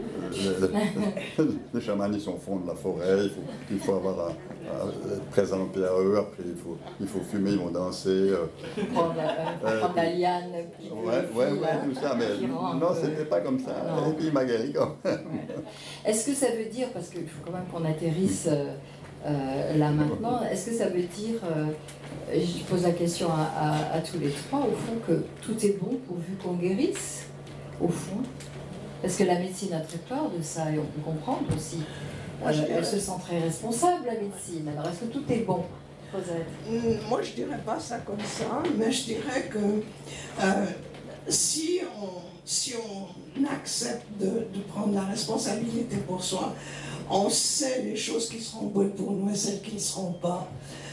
les chamans ils sont au fond de la forêt, il faut avoir être présenté à eux, après il faut fumer, ils vont danser. Prendre la liane. Ouais, tout ça, mais non, c'était pas comme ça. Non. Et puis il m'a guéri quand même. Est-ce que ça veut dire, parce qu'il faut quand même qu'on atterrisse là maintenant, est-ce que ça veut dire, je pose la question à tous les trois, au fond, que tout est bon pourvu qu'on guérisse, au fond? Parce que la médecine a très peur de ça, et on peut comprendre aussi. Elle se sent très responsable, la médecine. Alors, est-ce que tout est bon, Rosette? Moi, je dirais pas ça comme ça, mais je dirais que si on accepte de prendre la responsabilité pour soi, on sait les choses qui seront bonnes pour nous et celles qui ne seront pas.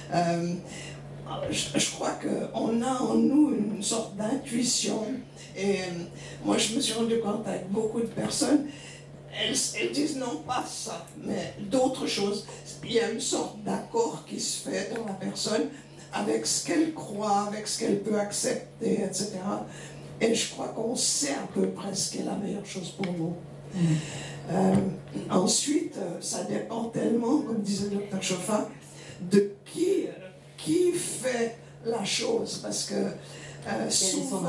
Je crois qu'on a en nous une sorte d'intuition. Et moi, je me suis rendu compte avec beaucoup de personnes, elles disent non pas ça, mais d'autres choses. Il y a une sorte d'accord qui se fait dans la personne avec ce qu'elle croit, avec ce qu'elle peut accepter, etc. Et je crois qu'on sait à peu près ce qui est la meilleure chose pour nous. Ensuite, ça dépend tellement, comme disait le docteur Chauffat, de qui fait la chose, parce que souvent,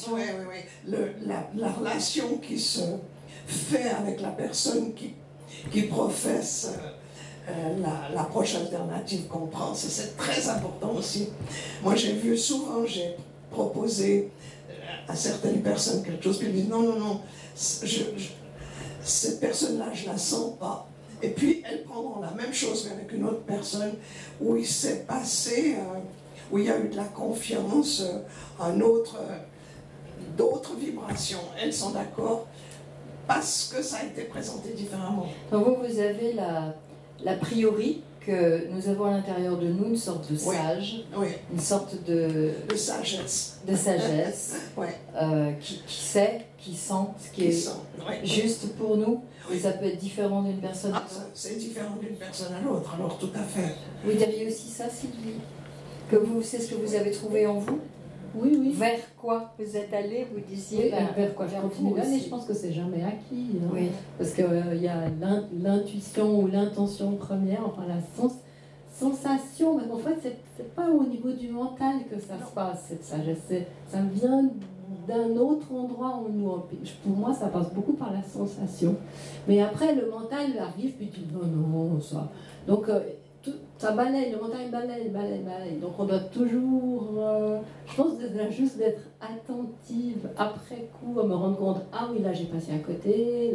la relation qui se fait avec la personne qui professe l'approche alternative qu'on prend, c'est très important aussi. Moi, j'ai proposé à certaines personnes quelque chose, puis ils disent non, cette personne-là, je la sens pas. Et puis, elles prendront la même chose, mais avec une autre personne, où il s'est passé, où il y a eu de la confiance, d'autres vibrations. Elles sont d'accord parce que ça a été présenté différemment. Donc vous avez l'a priori que nous avons à l'intérieur de nous une sorte de sage, une sorte de sagesse, qui sait, qui sent ce qui est juste pour nous. Et ça peut être différent d'une personne à l'autre. C'est différent d'une personne à l'autre, alors tout à fait. Vous diriez aussi ça, Sylvie? Que c'est ce que vous avez trouvé en vous? Oui, oui. Vers quoi vous êtes allé, vous disiez? Vers quoi je continue d'aller, je pense que c'est jamais acquis. Hein, oui. Parce qu'il y a l'intuition ou l'intention première, enfin la sensation, mais en fait, c'est pas au niveau du mental que ça se passe, cette sagesse. Ça vient d'un autre endroit en nous. Pour moi, ça passe beaucoup par la sensation. Mais après, le mental arrive, puis tu dis non, ça. Donc, ça balaye, le mental balaye. Donc on doit toujours, je pense, juste d'être attentive après coup, à me rendre compte, ah oui, là j'ai passé à côté,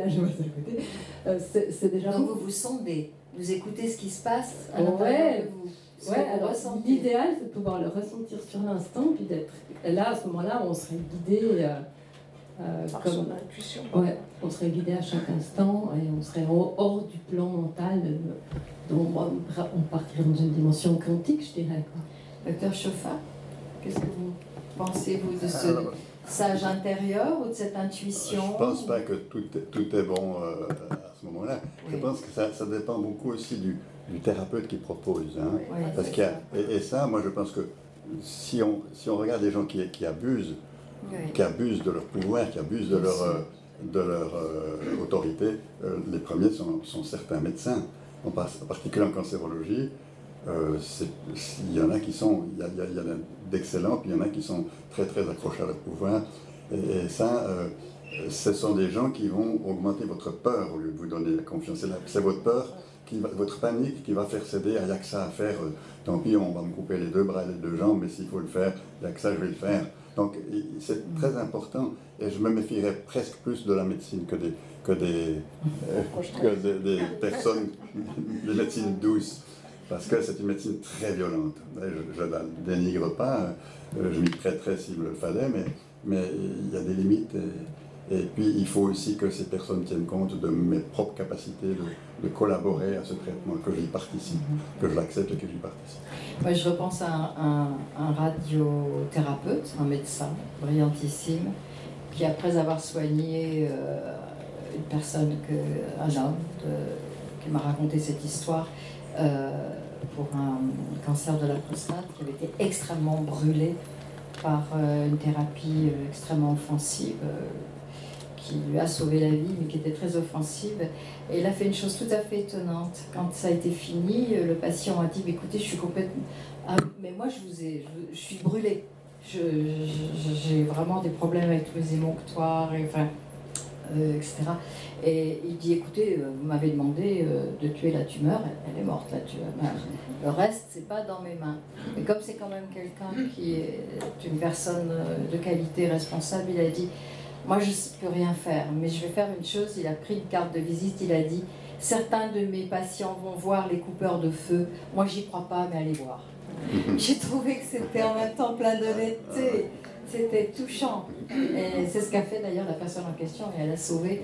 c'est déjà... Donc vous sondez, vous écoutez ce qui se passe à l'intérieur de vous. Alors l'idéal, c'est de pouvoir le ressentir sur l'instant, puis d'être là, à ce moment-là, on serait guidé par comme son intuition. Ouais, on serait guidé à chaque instant et on serait hors du plan mental. On partirait dans une dimension quantique, je dirais. Docteur Chauffat, qu'est-ce que vous pensez, vous, de ce sage intérieur ou de cette intuition? Je ne pense pas que tout est bon à ce moment-là. Oui. Je pense que ça dépend beaucoup aussi du thérapeute qui propose. Hein. Oui, parce qu'il y a, et ça, moi, je pense que si on regarde des gens qui abusent, qui abusent de leur pouvoir, qui abusent de leur autorité, les premiers sont certains médecins. En particulier en cancérologie, il y en a qui sont, il y a d'excellents, puis il y en a qui sont très très accrochés à leur pouvoir. Et ça, ce sont des gens qui vont augmenter votre peur au lieu de vous donner la confiance. C'est votre peur, votre panique qui va faire céder. Il n'y a que ça à faire. Tant pis, on va me couper les 2 bras et les 2 jambes, mais s'il faut le faire, il n'y a que ça, je vais le faire. Donc c'est très important. Et je me méfierais presque plus de la médecine que des personnes, des médecines douces, parce que c'est une médecine très violente. Je ne la dénigre pas, je m'y prêterais s'il me le fallait, mais il y a des limites. Et puis il faut aussi que ces personnes tiennent compte de mes propres capacités de collaborer à ce traitement, que j'y participe, que je l'accepte et que j'y participe. Moi, je repense à un radiothérapeute, un médecin brillantissime, qui après avoir soigné une personne, un homme, qui m'a raconté cette histoire pour un cancer de la prostate, qui avait été extrêmement brûlé par une thérapie extrêmement offensive, qui lui a sauvé la vie, mais qui était très offensive. Et il a fait une chose tout à fait étonnante. Quand ça a été fini, le patient a dit, écoutez, je suis complètement... Ah, mais moi, je suis brûlée. J'ai vraiment des problèmes avec tous les émonctoires, etc. Et il dit, écoutez, vous m'avez demandé de tuer la tumeur, elle est morte, la tumeur. Le reste, c'est pas dans mes mains. Mais comme c'est quand même quelqu'un qui est une personne de qualité responsable, il a dit, moi, je ne peux rien faire, mais je vais faire une chose. Il a pris une carte de visite, il a dit, certains de mes patients vont voir les coupeurs de feu. Moi, j'y crois pas, mais allez voir. J'ai trouvé que c'était en même temps plein d'honnêteté. C'était touchant. Et c'est ce qu'a fait d'ailleurs la personne en question, et elle a sauvé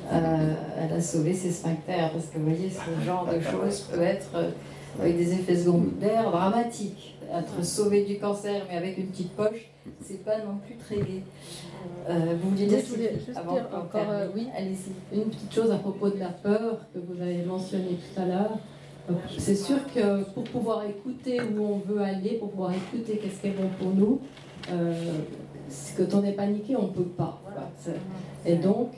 ses sphincters, parce que vous voyez, ce genre de choses peut être avec des effets secondaires dramatiques. Être sauvé du cancer, mais avec une petite poche, c'est pas non plus très gai. Vous me dites, je voulais juste dire encore, oui, allez-y. Une petite chose à propos de la peur que vous avez mentionnée tout à l'heure. C'est sûr que pour pouvoir écouter où on veut aller, pour pouvoir écouter qu'est-ce qui est bon pour nous, quand on est paniqué, on ne peut pas. Et donc,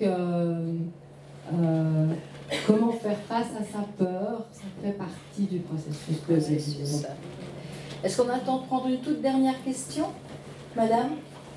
comment faire face à sa peur, ça fait partie du processus de guérison. Est-ce qu'on a le temps de prendre une toute dernière question, madame?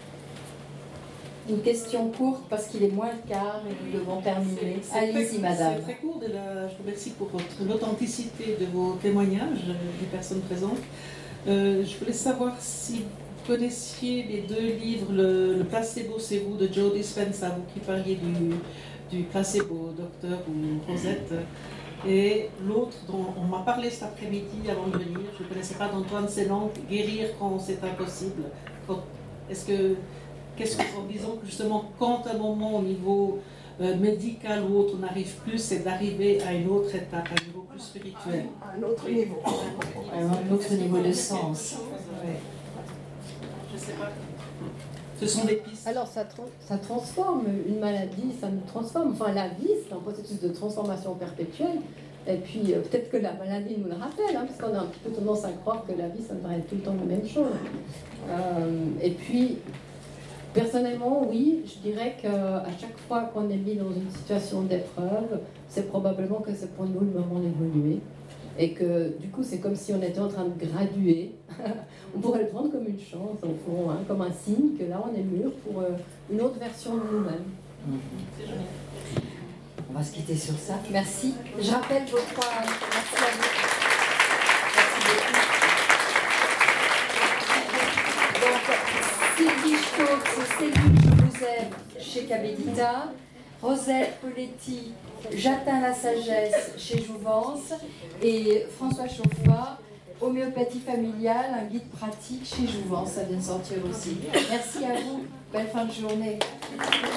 Une question courte, parce qu'il est moins le quart et nous devons terminer. Allez-y, madame. C'est très court. Je vous remercie pour l'authenticité de vos témoignages des personnes présentes. Je voulais savoir si vous connaissiez les 2 livres, le placebo, c'est vous, de Joe Dispenza, vous qui parliez du placebo, docteur ou Rosette. Et l'autre dont on m'a parlé cet après-midi avant de venir, je ne connaissais pas, d'Antoine Sénan, Guérir quand c'est impossible. Qu'est-ce que, disons que justement, quand à un moment au niveau médicale ou autre, on n'arrive plus, c'est d'arriver à une autre étape, à un niveau plus spirituel. À un autre niveau. À un autre niveau de sens. Ouais. Je sais pas. Ce sont des pistes. Alors ça transforme une maladie, ça nous transforme. Enfin, la vie, c'est un processus de transformation perpétuelle. Et puis peut-être que la maladie nous le rappelle, hein, parce qu'on a un petit peu tendance à croire que la vie, ça devrait être tout le temps la même chose. Et puis, personnellement, oui, je dirais qu'à chaque fois qu'on est mis dans une situation d'épreuve, c'est probablement que c'est pour nous le moment d'évoluer. Et que du coup, c'est comme si on était en train de graduer. On pourrait le prendre comme une chance, au fond, hein, comme un signe que là, on est mûr pour une autre version de nous-mêmes. On va se quitter sur ça. Merci. Je rappelle vos trois. Merci à vous. Merci beaucoup. Donc, Sylvie Stokes, Cellule Je vous aime chez Cabedita. Rosette Poletti, J'atteins la sagesse chez Jouvence. Et François Chauffat, Homéopathie familiale, un guide pratique chez Jouvence. Ça vient de sortir aussi. Merci à vous. Belle fin de journée.